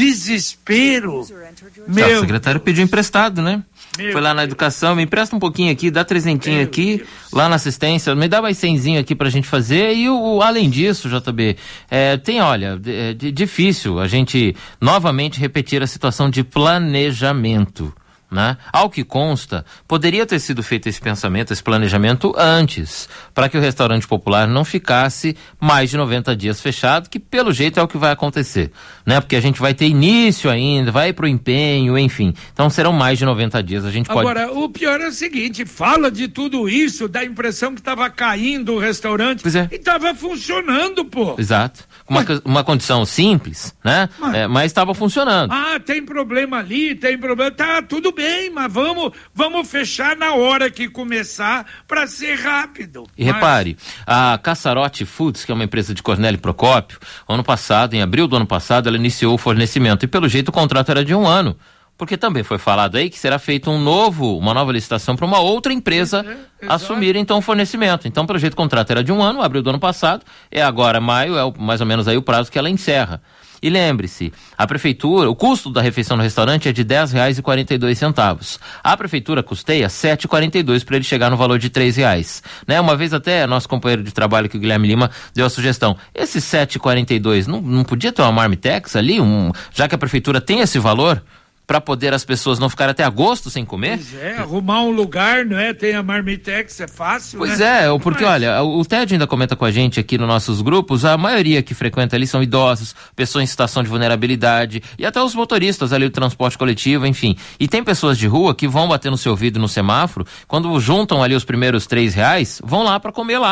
desespero. Meu, o secretário pediu emprestado, né? Meu Foi lá na educação, me empresta um pouquinho aqui, dá trezentinho Meu aqui, Deus. lá na assistência, me dá mais cenzinho aqui pra gente fazer. E o, além disso, J B, é, tem, olha, é, é difícil a gente novamente repetir a situação de planejamento. Né? Ao que consta, poderia ter sido feito esse pensamento, esse planejamento antes, para que o restaurante popular não ficasse mais de noventa dias fechado, que pelo jeito é o que vai acontecer, né? Porque a gente vai ter início ainda, vai pro empenho, enfim. Então serão mais de noventa dias, a gente pode... Agora, o pior é o seguinte, fala de tudo isso, dá a impressão que estava caindo o restaurante Pois é. e estava funcionando, pô. Exato. Uma, uma condição simples, né? Mas- É, mas estava funcionando. Ah, tem problema ali, tem problema, tá, tudo bem, mas vamos, vamos fechar na hora que começar para ser rápido. E Mas- repare, a Caçarote Foods, que é uma empresa de Cornélio Procópio, ano passado, em abril do ano passado, ela iniciou o fornecimento e pelo jeito o contrato era de um ano, porque também foi falado aí que será feito um novo, uma nova licitação para uma outra empresa É, assumir então o fornecimento. Então, pelo jeito o contrato era de um ano, abril do ano passado, é agora maio, é o- mais ou menos aí o prazo que ela encerra. E lembre-se, a prefeitura, o custo da refeição no restaurante é de dez reais e quarenta e dois centavos. A prefeitura custeia sete reais e quarenta e dois para ele chegar no valor de três reais. Né? Uma vez até nosso companheiro de trabalho, que o Guilherme Lima, deu a sugestão. Esse sete reais e quarenta e dois não, não podia ter uma marmitex ali, um, já que a prefeitura tem esse valor, para poder as pessoas não ficarem até agosto sem comer? Pois é, arrumar um lugar, não é? Tem a Marmitex, é fácil, Pois né? é, porque Mas- olha, o Ted ainda comenta com a gente aqui nos nossos grupos, a maioria que frequenta ali são idosos, pessoas em situação de vulnerabilidade e até os motoristas ali do transporte coletivo, enfim. E tem pessoas de rua que vão bater no seu vidro no semáforo, quando juntam ali os primeiros três reais, vão lá para comer lá.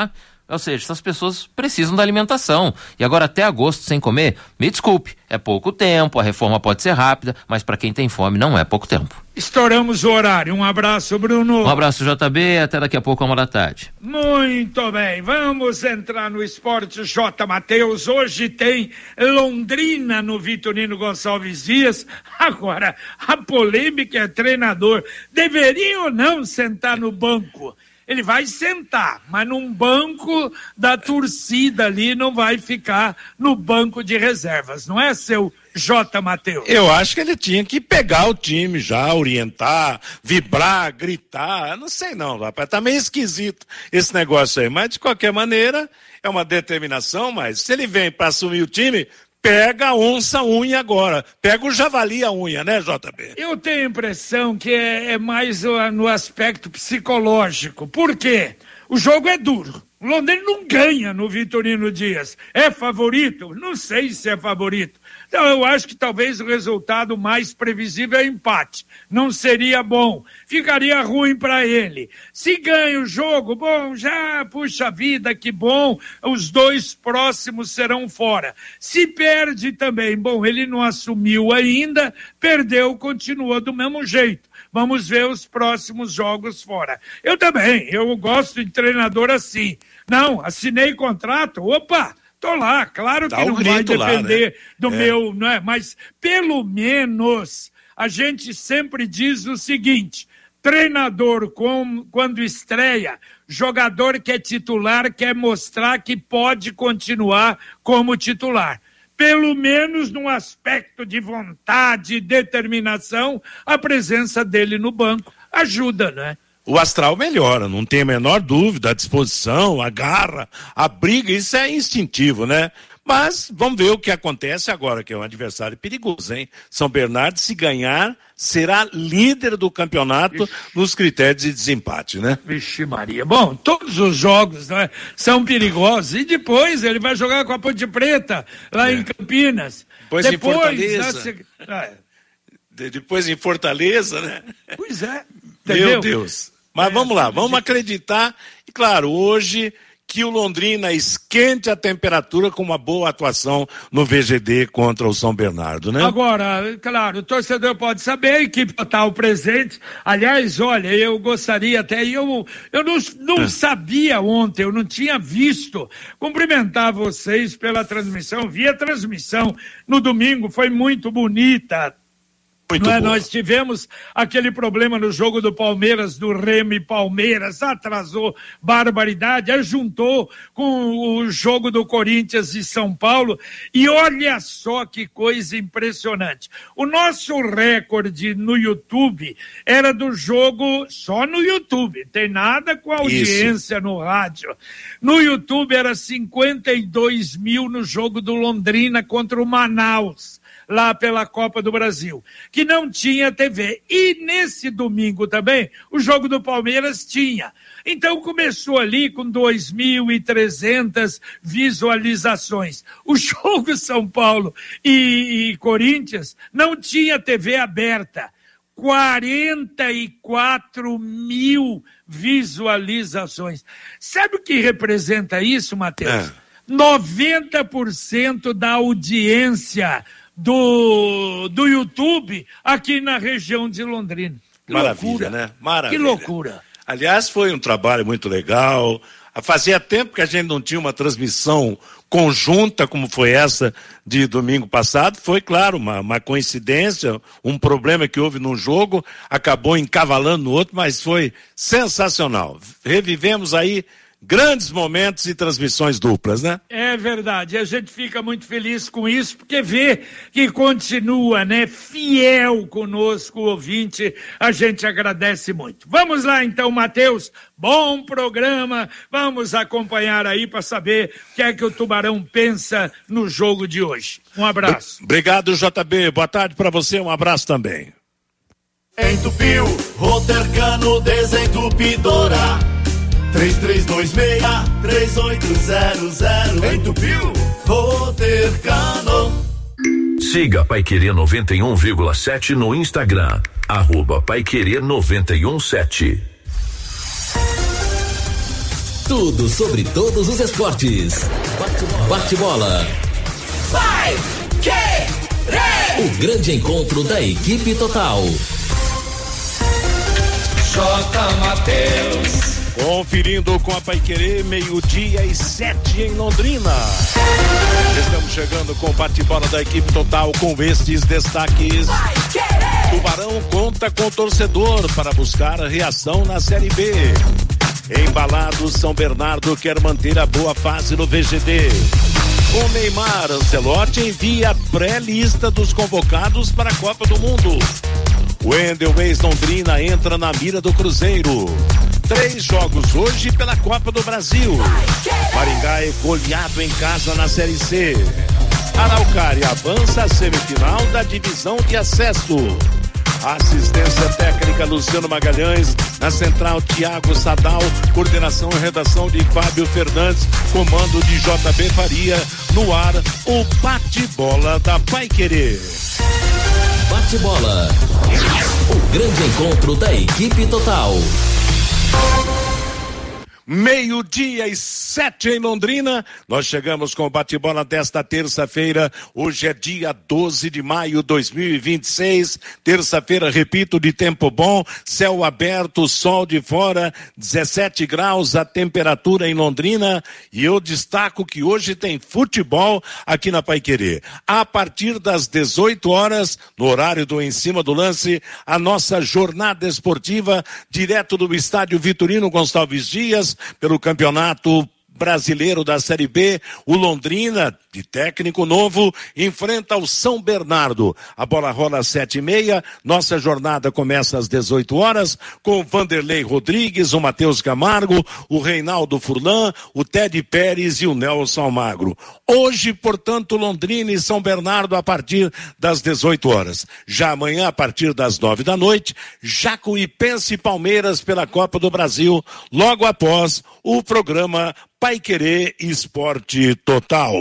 Ou seja, essas pessoas precisam da alimentação. E agora até agosto sem comer, me desculpe, é pouco tempo, a reforma pode ser rápida, mas para quem tem fome não é pouco tempo. Estouramos o horário. Um abraço, Bruno. Um abraço, J B, até daqui a pouco, uma da tarde. Muito bem, vamos entrar no esporte, J. Matheus. Hoje tem Londrina no Vitorino Gonçalves Dias. Agora, a polêmica é treinador. Deveria ou não sentar no banco? Ele vai sentar, mas num banco da torcida ali, não vai ficar no banco de reservas, não é, seu J. Matheus? Eu acho que ele tinha que pegar o time já, orientar, vibrar, gritar, não sei não, rapaz, tá meio esquisito esse negócio aí, mas de qualquer maneira é uma determinação, mas se ele vem para assumir o time, pega a onça a unha agora. Pega o javali a unha, né, J B? Eu tenho a impressão que é, é mais uh, no aspecto psicológico. Por quê? O jogo é duro. O Londrina não ganha no Vitorino Dias. É favorito? Não sei se é favorito. Então eu acho que talvez o resultado mais previsível é empate. Não seria bom. Ficaria ruim para ele. Se ganha o jogo, bom, já, puxa vida, que bom. Os dois próximos serão fora. Se perde também, bom, ele não assumiu ainda, perdeu, continua do mesmo jeito. Vamos ver os próximos jogos fora. Eu também, eu gosto de treinador assim. Não, assinei contrato, opa, tô lá, claro que Dá não um vai grito lá, depender né? do É. meu, não é? Mas pelo menos a gente sempre diz o seguinte: treinador com, quando estreia, jogador que é titular quer mostrar que pode continuar como titular. Pelo menos no aspecto de vontade e determinação, a presença dele no banco ajuda, né? O astral melhora, não tem a menor dúvida, a disposição, a garra, a briga, isso é instintivo, né? Mas vamos ver o que acontece agora, que é um adversário perigoso, hein? São Bernardo, se ganhar, será líder do campeonato Vixe. nos critérios de desempate, né? Vixe Maria. Bom, todos os jogos, né, são perigosos. E depois ele vai jogar com a Ponte Preta, lá é. em Campinas. Depois, depois em Fortaleza. Né, ah, de, depois em Fortaleza, né? Pois é. Entendeu? Meu Entendeu? Deus. Mas é, vamos lá, vamos acreditar. E claro, hoje que o Londrina esquente a temperatura com uma boa atuação no V G D contra o São Bernardo, né? Agora, claro, o torcedor pode saber, a equipe total presente. Aliás, olha, eu gostaria até, eu, eu não, não é. sabia ontem, eu não tinha visto. Cumprimentar vocês pela transmissão, vi a transmissão no domingo, foi muito bonita. Muito é, nós tivemos aquele problema no jogo do Palmeiras, do Remo e Palmeiras, atrasou barbaridade, ajuntou com o jogo do Corinthians e São Paulo, e olha só que coisa impressionante. O nosso recorde no YouTube era do jogo só no YouTube, tem nada com audiência Isso. no rádio. No YouTube era cinquenta e dois mil no jogo do Londrina contra o Manaus, lá pela Copa do Brasil, que não tinha T V. E nesse domingo também, o jogo do Palmeiras tinha. Então começou ali com dois mil e trezentas visualizações. O jogo São Paulo e, e Corinthians não tinha T V aberta. quarenta e quatro mil visualizações. Sabe o que representa isso, Matheus? É. noventa por cento da audiência do, do YouTube aqui na região de Londrina. Que Maravilha, loucura. né? Maravilha. Que loucura. Aliás, foi um trabalho muito legal. Fazia tempo que a gente não tinha uma transmissão conjunta como foi essa de domingo passado. Foi, claro, uma, uma coincidência, um problema que houve num jogo, acabou encavalando no outro, mas foi sensacional. Revivemos aí grandes momentos e transmissões duplas, né? É verdade, a gente fica muito feliz com isso, porque vê que continua, né, fiel conosco, o ouvinte, a gente agradece muito. Vamos lá então, Matheus, bom programa, vamos acompanhar aí para saber o que é que o Tubarão pensa no jogo de hoje. Um abraço. Obrigado, J B, boa tarde para você, um abraço também. Entupiu, Rotercano Desentupidora. três três dois seis, três oito zero zero. Entupiu, Rotercano. Siga Paiquerê noventa e um vírgula sete no Instagram. Arroba Paiquerê noventa e um sete. Tudo sobre todos os esportes. Bate-bola. Vai Querer. O grande encontro da equipe total. J. Mateus. Conferindo com a Paiquerê, meio-dia e sete em Londrina. Estamos chegando com o bate-bola da equipe total com estes destaques. Tubarão conta com o torcedor para buscar a reação na Série B. Embalado, São Bernardo quer manter a boa fase no V G D. Com Neymar, Ancelotti envia a pré-lista dos convocados para a Copa do Mundo. Wendel ex-Londrina entra na mira do Cruzeiro. Três jogos hoje pela Copa do Brasil. Maringá é goleado em casa na Série C. Araucária avança à semifinal da divisão de acesso. Assistência técnica Luciano Magalhães, na central Tiago Sadal, coordenação e redação de Fábio Fernandes, comando de J B Faria, no ar o bate-bola da Paiquerê. Bate-bola. O grande encontro da equipe total. Meio-dia e sete em Londrina, nós chegamos com o bate-bola desta terça-feira. Hoje é dia doze de maio de dois mil e vinte e seis, terça-feira, repito, de tempo bom, céu aberto, sol de fora, dezessete graus a temperatura em Londrina, e eu destaco que hoje tem futebol aqui na Paiquerê. A partir das dezoito horas, no horário do Em Cima do Lance, a nossa jornada esportiva, direto do estádio Vitorino Gonçalves Dias, pelo Campeonato Brasileiro da Série B, o Londrina, de técnico novo, enfrenta o São Bernardo. A bola rola às sete e meia, nossa jornada começa às dezoito horas, com o Vanderlei Rodrigues, o Matheus Camargo, o Reinaldo Furlan, o Teddy Pérez e o Nelson Almagro. Hoje, portanto, Londrina e São Bernardo a partir das dezoito horas. Já amanhã, a partir das nove da noite, Jacuipense e Palmeiras pela Copa do Brasil, logo após o programa Paiquerê Esporte Total.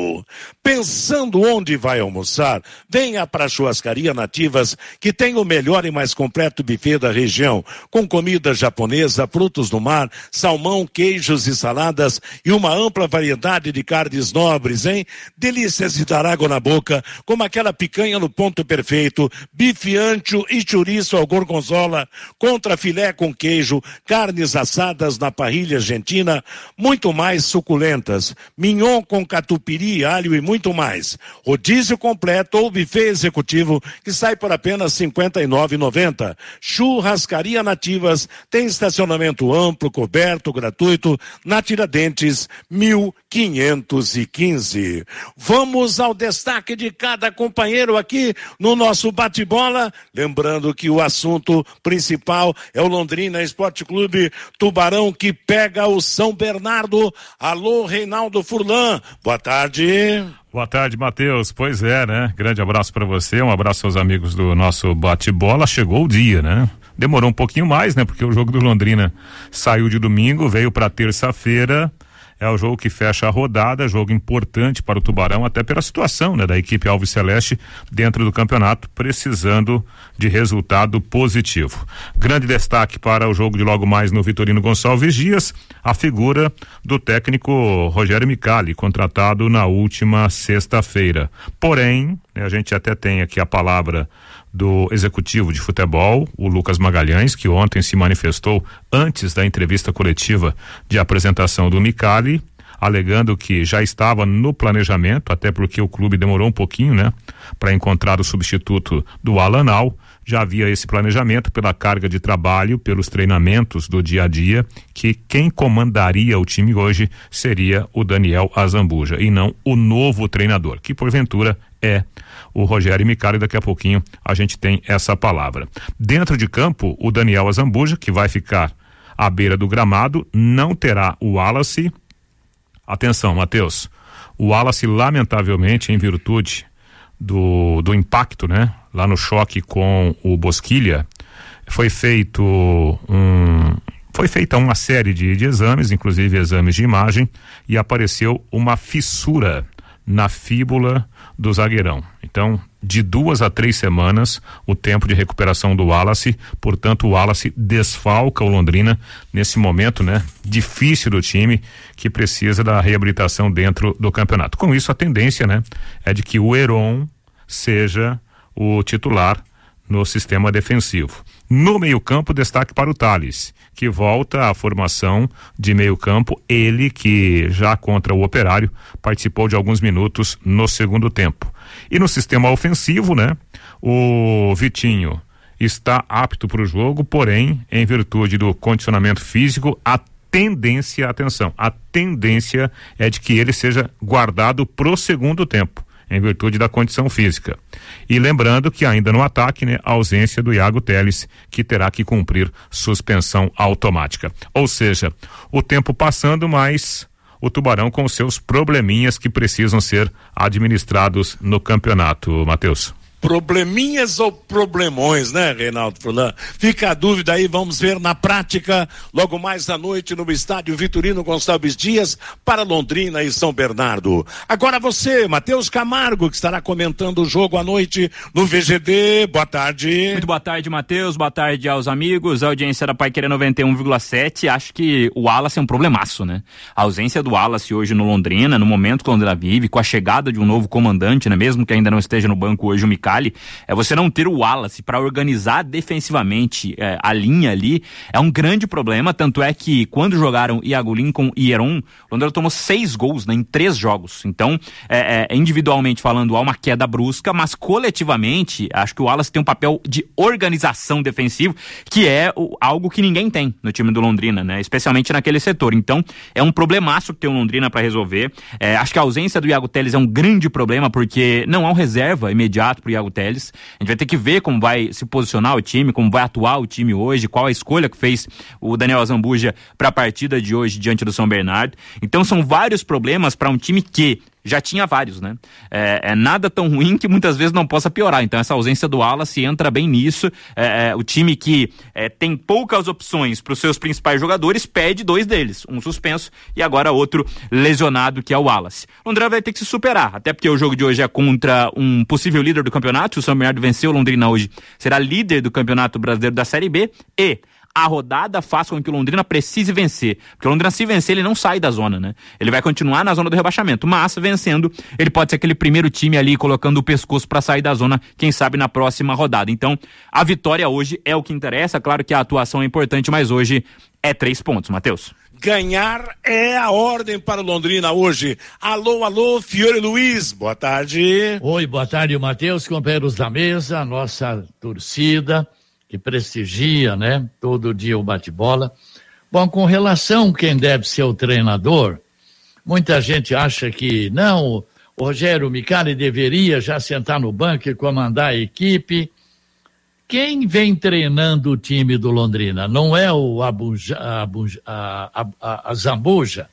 Pensando onde vai almoçar, venha para a Churrascaria Nativas, que tem o melhor e mais completo buffet da região, com comida japonesa, frutos do mar, salmão, queijos e saladas e uma ampla variedade de carnes nobres, hein? Delícias de dar água na boca, como aquela picanha no ponto perfeito, bife ancho e chouriço ao gorgonzola, contra filé com queijo, carnes assadas na parrilha argentina, muito mais suculentas, mignon com catupiry, alho e muito mais. Rodízio completo ou buffet executivo que sai por apenas cinquenta e nove reais e noventa centavos. Churrascaria Nativas tem estacionamento amplo, coberto, gratuito, na Tiradentes mil quinhentos e quinze. Vamos ao destaque de cada companheiro aqui no nosso bate-bola, lembrando que o assunto principal é o Londrina Esporte Clube Tubarão, que pega o São Bernardo. Alô, Reinaldo Furlan, boa tarde. Boa tarde, Matheus. Pois é, né? Grande abraço para você, um abraço aos amigos do nosso bate-bola. Chegou o dia, né? Demorou um pouquinho mais, né? Porque o jogo do Londrina saiu de domingo, veio para terça-feira. É o jogo que fecha a rodada, jogo importante para o Tubarão, até pela situação, né, da equipe Alves Celeste dentro do campeonato, precisando de resultado positivo. Grande destaque para o jogo de logo mais no Vitorino Gonçalves Dias, a figura do técnico Rogério Micali, contratado na última sexta-feira. Porém, né, a gente até tem aqui a palavra do executivo de futebol, o Lucas Magalhães, que ontem se manifestou antes da entrevista coletiva de apresentação do Micali, alegando que já estava no planejamento, até porque o clube demorou um pouquinho, né, para encontrar o substituto do Alanal. Já havia esse planejamento pela carga de trabalho, pelos treinamentos do dia a dia, que quem comandaria o time hoje seria o Daniel Azambuja e não o novo treinador, que porventura é o Rogério Micali. Daqui a pouquinho a gente tem essa palavra. Dentro de campo, o Daniel Azambuja, que vai ficar à beira do gramado, não terá o Wallace. Atenção, Matheus, o Wallace, lamentavelmente, em virtude do, do impacto, né, lá no choque com o Bosquilha, foi feito um foi feita uma série de, de exames, inclusive exames de imagem, e apareceu uma fissura na fíbula do zagueirão. Então, de duas a três semanas o tempo de recuperação do Wallace, portanto o Wallace desfalca o Londrina nesse momento, né, difícil do time que precisa da reabilitação dentro do campeonato. Com isso a tendência, né, é de que o Heron seja o titular no sistema defensivo. No meio-campo, destaque para o Thales, que volta à formação de meio-campo, ele que já contra o Operário participou de alguns minutos no segundo tempo. E no sistema ofensivo, né, o Vitinho está apto para o jogo, porém, em virtude do condicionamento físico, a tendência, atenção, a tendência é de que ele seja guardado pro segundo tempo, em virtude da condição física. E lembrando que ainda no ataque, né, a ausência do Iago Teles, que terá que cumprir suspensão automática. Ou seja, o tempo passando, mas o Tubarão com seus probleminhas que precisam ser administrados no campeonato, Matheus. Probleminhas ou problemões, né, Reinaldo Furlan? Fica a dúvida aí, vamos ver na prática, logo mais à noite no estádio Vitorino Gonçalves Dias, para Londrina e São Bernardo. Agora você, Matheus Camargo, que estará comentando o jogo à noite no V G D. Boa tarde. Muito boa tarde, Matheus. Boa tarde aos amigos. A audiência da Paiquerê noventa e um vírgula sete. Acho que o Wallace é um problemaço, né? A ausência do Wallace hoje no Londrina, no momento que o Londrina vive, com a chegada de um novo comandante, né? Mesmo que ainda não esteja no banco hoje, o Micali, é você não ter o Wallace para organizar defensivamente é, a linha ali, é um grande problema, tanto é que quando jogaram Iago Lincoln e Heron, o Londrina tomou seis gols, né, em três jogos. Então, é, é, individualmente falando, há uma queda brusca, mas coletivamente, acho que o Wallace tem um papel de organização defensivo, que é o, algo que ninguém tem no time do Londrina, né, especialmente naquele setor. Então, é um problemaço que tem o Londrina para resolver. É, acho que a ausência do Iago Teles é um grande problema, porque não há um reserva imediato pro Iago Teles. A gente vai ter que ver como vai se posicionar o time, como vai atuar o time hoje, qual a escolha que fez o Daniel Azambuja para a partida de hoje diante do São Bernardo. Então são vários problemas para um time que já tinha vários, né? É, é nada tão ruim que muitas vezes não possa piorar. Então essa ausência do Wallace entra bem nisso. É, é, o time que é, tem poucas opções para os seus principais jogadores perde dois deles, um suspenso e agora outro lesionado, que é o Wallace. O Londrina vai ter que se superar, até porque o jogo de hoje é contra um possível líder do campeonato. Se o São Bernardo venceu o Londrina hoje, será líder do Campeonato Brasileiro da Série B, e a rodada faz com que o Londrina precise vencer, porque o Londrina, se vencer, ele não sai da zona, né? Ele vai continuar na zona do rebaixamento, mas vencendo, ele pode ser aquele primeiro time ali colocando o pescoço para sair da zona, quem sabe na próxima rodada. Então, a vitória hoje é o que interessa. Claro que a atuação é importante, mas hoje é três pontos, Matheus. Ganhar é a ordem para o Londrina hoje. Alô, alô, Fiore Luiz, boa tarde. Oi, boa tarde, Matheus, companheiros da mesa, nossa torcida que prestigia, né, todo dia o bate-bola. Bom, com relação a quem deve ser o treinador, muita gente acha que, não, o Rogério Micali deveria já sentar no banco e comandar a equipe. Quem vem treinando o time do Londrina? Não é o Abuja, Abuja, a, a, a Zambuja?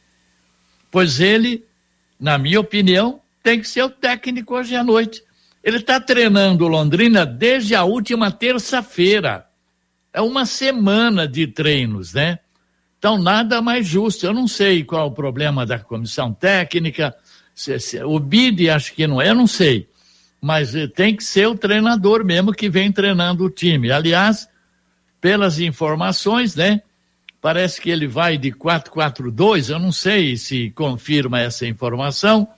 Pois ele, na minha opinião, tem que ser o técnico hoje à noite. Ele está treinando o Londrina desde a última terça-feira. É uma semana de treinos, né? Então, nada mais justo. Eu não sei qual é o problema da comissão técnica. Se, se, o B I D, acho que não é, eu não sei. Mas eh, tem que ser o treinador mesmo que vem treinando o time. Aliás, pelas informações, né? Parece que ele vai de quatro quatro dois, eu não sei se confirma essa informação,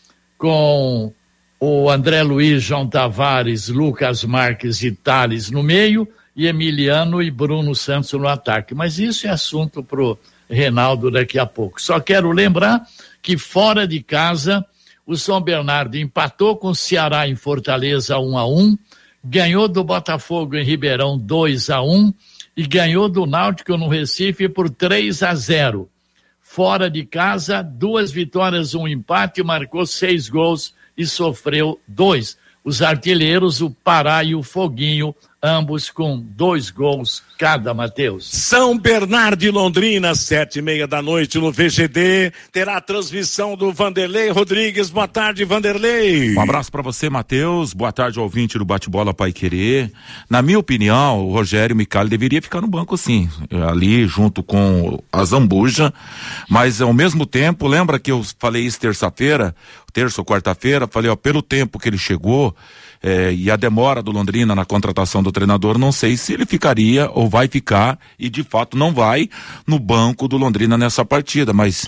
com o André Luiz, João Tavares, Lucas Marques e Thales no meio, e Emiliano e Bruno Santos no ataque. Mas isso é assunto pro Reinaldo daqui a pouco. Só quero lembrar que fora de casa, o São Bernardo empatou com o Ceará em Fortaleza um a um, ganhou do Botafogo em Ribeirão dois a um e ganhou do Náutico no Recife por três a zero. Fora de casa, duas vitórias, um empate, marcou seis gols e sofreu dois. Os artilheiros, o Pará e o Foguinho, ambos com dois gols cada, Matheus. São Bernardo e Londrina, sete e meia da noite no V G D, terá a transmissão do Vanderlei Rodrigues. Boa tarde, Vanderlei. Um abraço para você, Matheus. Boa tarde, ouvinte do Bate-Bola Paiquerê. Na minha opinião, o Rogério Micali deveria ficar no banco, sim, ali junto com a Zambuja, mas ao mesmo tempo, lembra que eu falei isso terça-feira, terça ou quarta-feira, falei, ó, pelo tempo que ele chegou, É, e a demora do Londrina na contratação do treinador, não sei se ele ficaria ou vai ficar, e de fato não vai no banco do Londrina nessa partida, mas,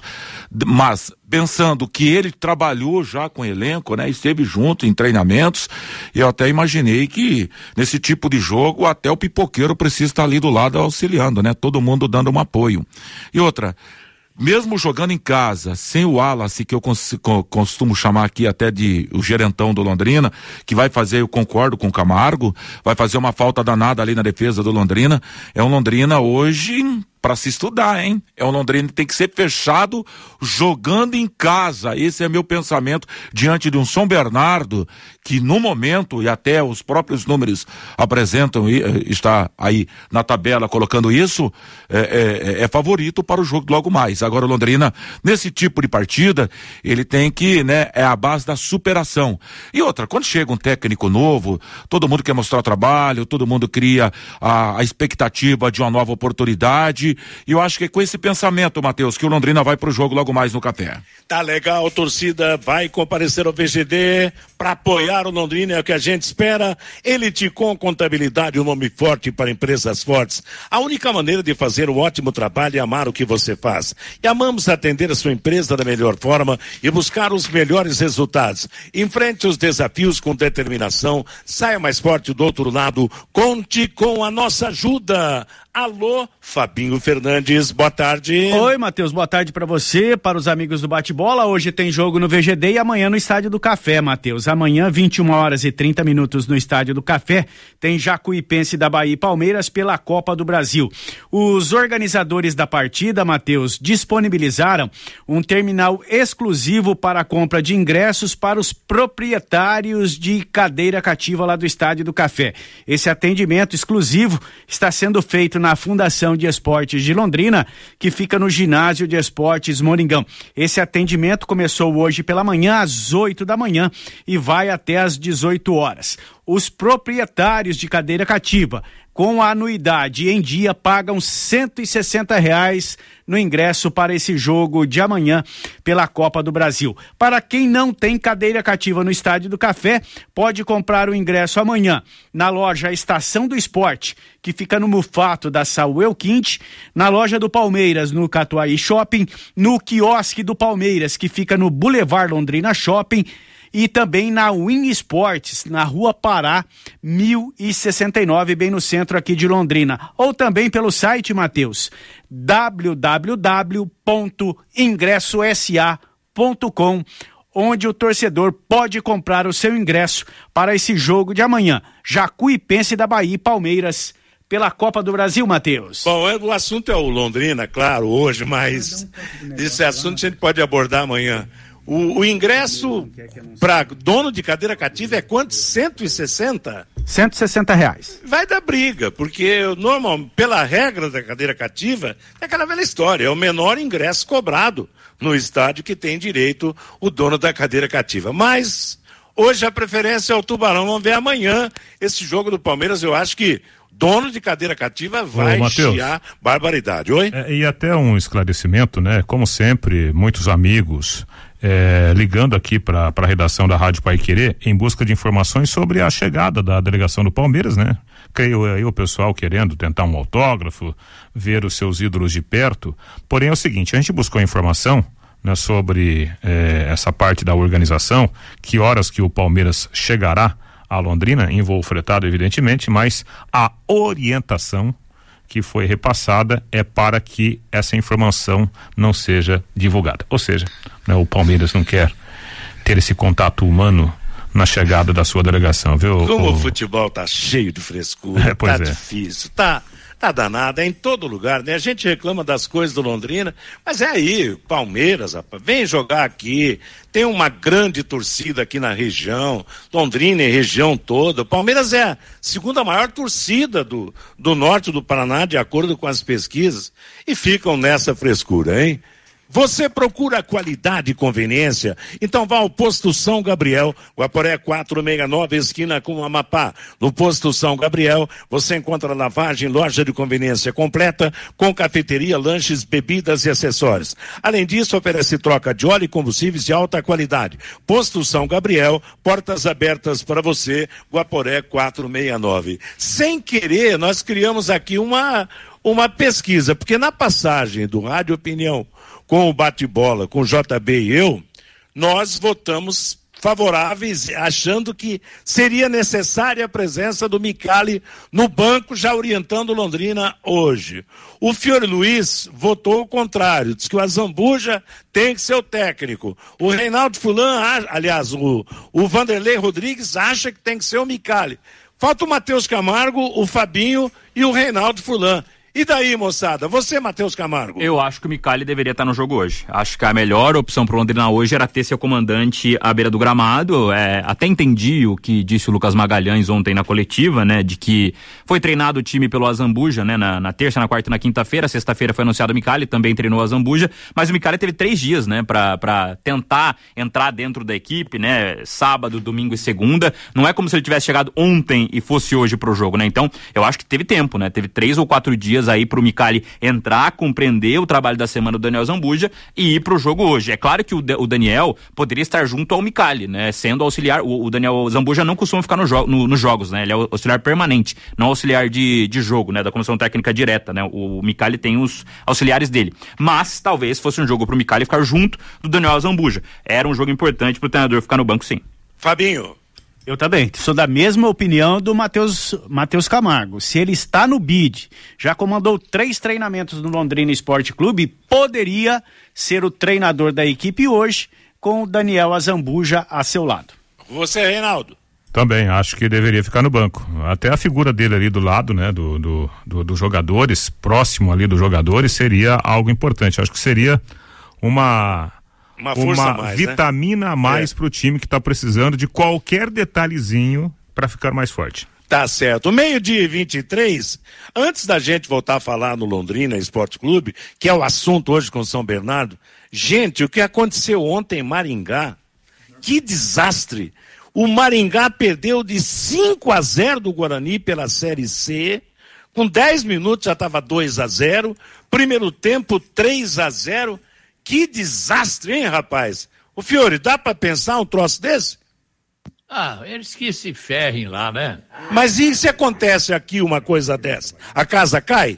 mas pensando que ele trabalhou já com o elenco, né, esteve junto em treinamentos, eu até imaginei que nesse tipo de jogo até o pipoqueiro precisa estar ali do lado auxiliando, né, todo mundo dando um apoio. E outra, mesmo jogando em casa, sem o Wallace, que eu cons- costumo chamar aqui até de o gerentão do Londrina, que vai fazer, eu concordo com o Camargo, vai fazer uma falta danada ali na defesa do Londrina, é um Londrina hoje para se estudar, hein? É um Londrina que tem que ser fechado jogando em casa. Esse é meu pensamento diante de um São Bernardo que no momento, e até os próprios números apresentam, está aí na tabela colocando isso, é, é, é favorito para o jogo logo mais. Agora o Londrina, nesse tipo de partida, ele tem que, né, é a base da superação. E outra, quando chega um técnico novo, todo mundo quer mostrar o trabalho, todo mundo cria a, a expectativa de uma nova oportunidade. E eu acho que é com esse pensamento, Matheus, que o Londrina vai pro jogo logo mais no Café. Tá legal, torcida vai comparecer ao V G D para apoiar o Londrina, é o que a gente espera. Eliticom Contabilidade, um nome forte para empresas fortes. A única maneira de fazer um ótimo trabalho é amar o que você faz. E amamos atender a sua empresa da melhor forma e buscar os melhores resultados. Enfrente os desafios com determinação, saia mais forte do outro lado, conte com a nossa ajuda. Alô, Fabinho Fernandes, boa tarde. Oi, Matheus, boa tarde para você, para os amigos do Bate-Bola. Hoje tem jogo no V G D e amanhã no Estádio do Café, Matheus. Amanhã, vinte e uma horas e trinta minutos no Estádio do Café, tem Jacuipense da Bahia e Palmeiras pela Copa do Brasil. Os organizadores da partida, Matheus, disponibilizaram um terminal exclusivo para a compra de ingressos para os proprietários de cadeira cativa lá do Estádio do Café. Esse atendimento exclusivo está sendo feito na Fundação de Esportes de Londrina, que fica no Ginásio de Esportes Moringão. Esse atendimento começou hoje pela manhã, às oito da manhã, e vai até às dezoito horas. Os proprietários de cadeira cativa, com a anuidade em dia, pagam cento e sessenta reais no ingresso para esse jogo de amanhã pela Copa do Brasil. Para quem não tem cadeira cativa no Estádio do Café, pode comprar o ingresso amanhã na loja Estação do Esporte, que fica no Mufato da Saúl Quinte, na loja do Palmeiras, no Catuaí Shopping, no quiosque do Palmeiras, que fica no Boulevard Londrina Shopping, e também na Win Esportes, na Rua Pará, mil e sessenta e nove, bem no centro aqui de Londrina. Ou também pelo site, Matheus, w w w ponto ingresso s a ponto com, onde o torcedor pode comprar o seu ingresso para esse jogo de amanhã. Jacuipense da Bahia e Palmeiras pela Copa do Brasil, Matheus. Bom, o assunto é o Londrina, claro, hoje, mas esse assunto a gente pode abordar amanhã. O, o ingresso para dono de cadeira cativa é quanto? cento e sessenta? cento e sessenta reais. Vai dar briga, porque normal, pela regra da cadeira cativa, é aquela velha história, é o menor ingresso cobrado no estádio que tem direito o dono da cadeira cativa. Mas hoje a preferência é o Tubarão. Vamos ver amanhã esse jogo do Palmeiras. Eu acho que dono de cadeira cativa vai Ô, Mateus, chiar barbaridade. Oi? É, e até um esclarecimento, né? Como sempre, muitos amigos é, ligando aqui para a redação da Rádio Paiquerê em busca de informações sobre a chegada da delegação do Palmeiras, né? Creio aí o pessoal querendo tentar um autógrafo, ver os seus ídolos de perto. Porém é o seguinte, a gente buscou informação, né, sobre eh, essa parte da organização, que horas que o Palmeiras chegará a Londrina, em voo fretado evidentemente, mas a orientação que foi repassada é para que essa informação não seja divulgada. Ou seja, né, o Palmeiras não quer ter esse contato humano na chegada da sua delegação, viu? Como o, o futebol tá cheio de frescura, é, pois tá é. difícil, tá, tá danado, é em todo lugar, né? A gente reclama das coisas do Londrina, mas é aí, Palmeiras, rapaz, vem jogar aqui, tem uma grande torcida aqui na região, Londrina e região toda. O Palmeiras é a segunda maior torcida do, do norte do Paraná, de acordo com as pesquisas, e ficam nessa frescura, hein? Você procura qualidade e conveniência? Então vá ao Posto São Gabriel, Guaporé quatrocentos e sessenta e nove, esquina com Amapá. No Posto São Gabriel, você encontra lavagem, loja de conveniência completa, com cafeteria, lanches, bebidas e acessórios. Além disso, oferece troca de óleo e combustíveis de alta qualidade. Posto São Gabriel, portas abertas para você, Guaporé quatrocentos e sessenta e nove. Sem querer, nós criamos aqui uma, uma pesquisa, porque na passagem do Rádio Opinião com o bate-bola, com o J B e eu, nós votamos favoráveis, achando que seria necessária a presença do Micali no banco, já orientando Londrina hoje. O Fiore Luiz votou o contrário, diz que o Azambuja tem que ser o técnico. O Reinaldo Fulan, aliás, o, o Vanderlei Rodrigues acha que tem que ser o Micali. Falta o Matheus Camargo, o Fabinho e o Reinaldo Fulan. E daí, moçada? Você, Matheus Camargo? Eu acho que o Micali deveria estar no jogo hoje. Acho que a melhor opção pro Londrina hoje era ter seu comandante à beira do gramado. É, até entendi o que disse o Lucas Magalhães ontem na coletiva, né? De que foi treinado o time pelo Azambuja, né? Na, na terça, na quarta e na quinta-feira. Sexta-feira foi anunciado o Micali, também treinou o Azambuja. Mas o Micali teve três dias, né? Pra, pra tentar entrar dentro da equipe, né? Sábado, domingo e segunda. Não é como se ele tivesse chegado ontem e fosse hoje pro jogo, né? Então, eu acho que teve tempo, né? Teve três ou quatro dias aí pro Micali entrar, compreender o trabalho da semana do Daniel Zambuja e ir pro jogo hoje. É claro que o, o Daniel poderia estar junto ao Micali, né? Sendo auxiliar, o, o Daniel Zambuja não costuma ficar no jo no, nos jogos, né? Ele é auxiliar permanente, não auxiliar de, de jogo, né? Da comissão técnica direta, né? O, o Micali tem os auxiliares dele. Mas talvez fosse um jogo pro Micali ficar junto do Daniel Zambuja. Era um jogo importante pro treinador ficar no banco, sim. Fabinho. Eu também, sou da mesma opinião do Matheus Matheus Camargo. Se ele está no bid, já comandou três treinamentos no Londrina Esporte Clube, poderia ser o treinador da equipe hoje, com o Daniel Azambuja a seu lado. Você, Reinaldo? Também, acho que deveria ficar no banco. Até a figura dele ali do lado, né, do, do, do, dos jogadores, próximo ali dos jogadores, seria algo importante. Acho que seria uma... Uma força uma a mais, vitamina né? a mais é. pro time que tá precisando de qualquer detalhezinho para ficar mais forte. Tá certo. Meio-dia e vinte e três, antes da gente voltar a falar no Londrina Esporte Clube, que é o assunto hoje com São Bernardo, gente, o que aconteceu ontem em Maringá, que desastre! O Maringá perdeu de cinco a zero do Guarani pela Série C, com dez minutos já estava dois a zero, primeiro tempo três a zero. Que desastre, hein, rapaz? O Fiore, dá pra pensar um troço desse? Ah, eles que se ferrem lá, né? Mas e se acontece aqui uma coisa dessa? A casa cai?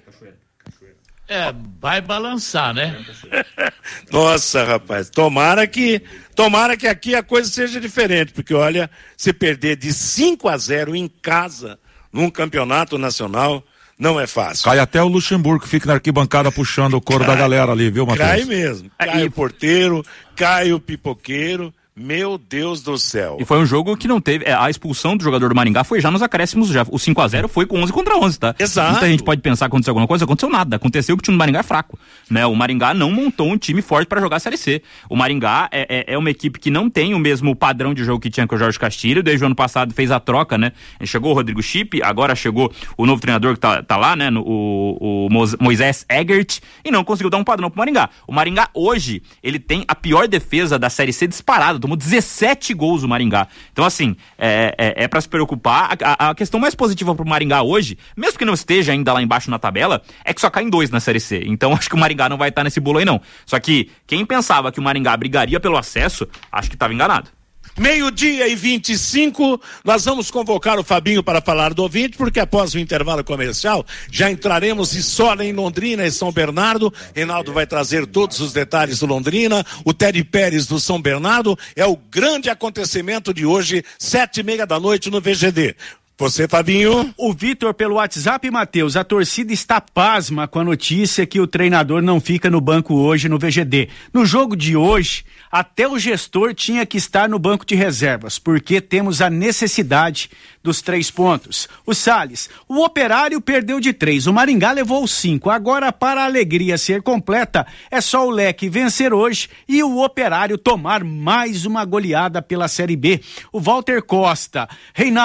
É, vai balançar, né? Nossa, rapaz, tomara que, tomara que aqui a coisa seja diferente, porque olha, se perder de cinco a zero em casa, num campeonato nacional, não é fácil. Cai até o Luxemburgo, que fica na arquibancada puxando o couro Cai, da galera ali, viu, Matheus? Cai mesmo. Cai é, o porteiro, cai o pipoqueiro. Meu Deus do céu. E foi um jogo que não teve, a expulsão do jogador do Maringá foi já nos acréscimos, já, o cinco a zero foi com onze contra onze, tá? Exato. Muita gente pode pensar que aconteceu alguma coisa, aconteceu nada, aconteceu que o time do Maringá é fraco, né? O Maringá não montou um time forte para jogar a Série C. O Maringá é, é, é uma equipe que não tem o mesmo padrão de jogo que tinha com o Jorge Castilho, desde o ano passado fez a troca, né? Chegou o Rodrigo Chip, agora chegou o novo treinador que tá, tá lá, né? No, o, o Moisés Egert, e não conseguiu dar um padrão pro Maringá. O Maringá hoje, ele tem a pior defesa da Série C disparada, tomou dezessete gols o Maringá. Então, assim, é, é, é pra se preocupar. A, a questão mais positiva pro Maringá hoje, mesmo que não esteja ainda lá embaixo na tabela, é que só caem dois na Série C. Então, acho que o Maringá não vai estar nesse bolo aí, não. Só que quem pensava que o Maringá brigaria pelo acesso, acho que estava enganado. Meio-dia e vinte e cinco, nós vamos convocar o Fabinho para falar do ouvinte, porque após o intervalo comercial, já entraremos de sola em Londrina e São Bernardo. Reinaldo vai trazer todos os detalhes do Londrina, o Teddy Pérez do São Bernardo, é o grande acontecimento de hoje, sete e meia da noite no V G D. Você, Fabinho? O Vitor pelo WhatsApp, Matheus, a torcida está pasma com a notícia que o treinador não fica no banco hoje no V G D. No jogo de hoje, até o gestor tinha que estar no banco de reservas, porque temos a necessidade dos três pontos. O Salles, o Operário perdeu de três, o Maringá levou cinco. Agora, para a alegria ser completa, é só o Leque vencer hoje e o Operário tomar mais uma goleada pela Série B. O Walter Costa, Reinaldo,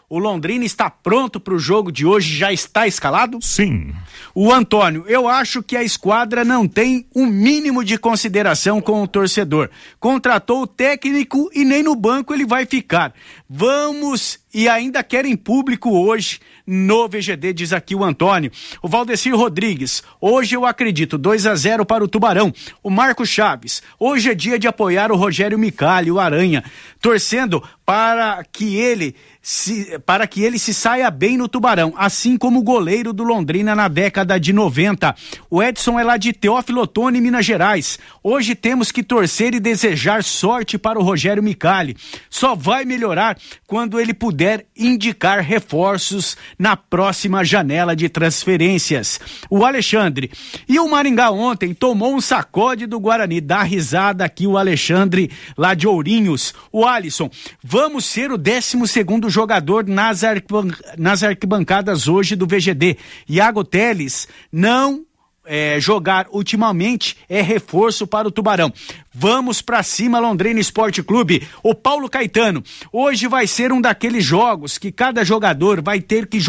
O Londrina está pronto para o jogo de hoje, já está escalado? Sim. O Antônio, eu acho que a esquadra não tem um mínimo de consideração com o torcedor. Contratou o técnico e nem no banco ele vai ficar. Vamos, e ainda querem público hoje no V G D, diz aqui o Antônio. O Valdecir Rodrigues, hoje eu acredito, dois a zero para o Tubarão. O Marco Chaves, hoje é dia de apoiar o Rogério Micali, o Aranha, torcendo para que ele se, para que ele se saia bem no Tubarão, assim como o goleiro do Londrina na década de noventa. O Edson é lá de Teófilo Otoni, Minas Gerais. Hoje temos que torcer e desejar sorte para o Rogério Micali. Só vai melhorar quando ele puder indicar reforços na próxima janela de transferências. O Alexandre, e o Maringá ontem tomou um sacode do Guarani. Dá risada aqui o Alexandre lá de Ourinhos. O Alisson, vamos ser o décimo segundo jogador nas, arquiban- nas arquibancadas hoje do V G D. Iago Teles não é, jogar ultimamente é reforço para o Tubarão. Vamos pra cima, Londrina Esporte Clube. O Paulo Caetano, hoje vai ser um daqueles jogos que cada jogador vai ter que jogar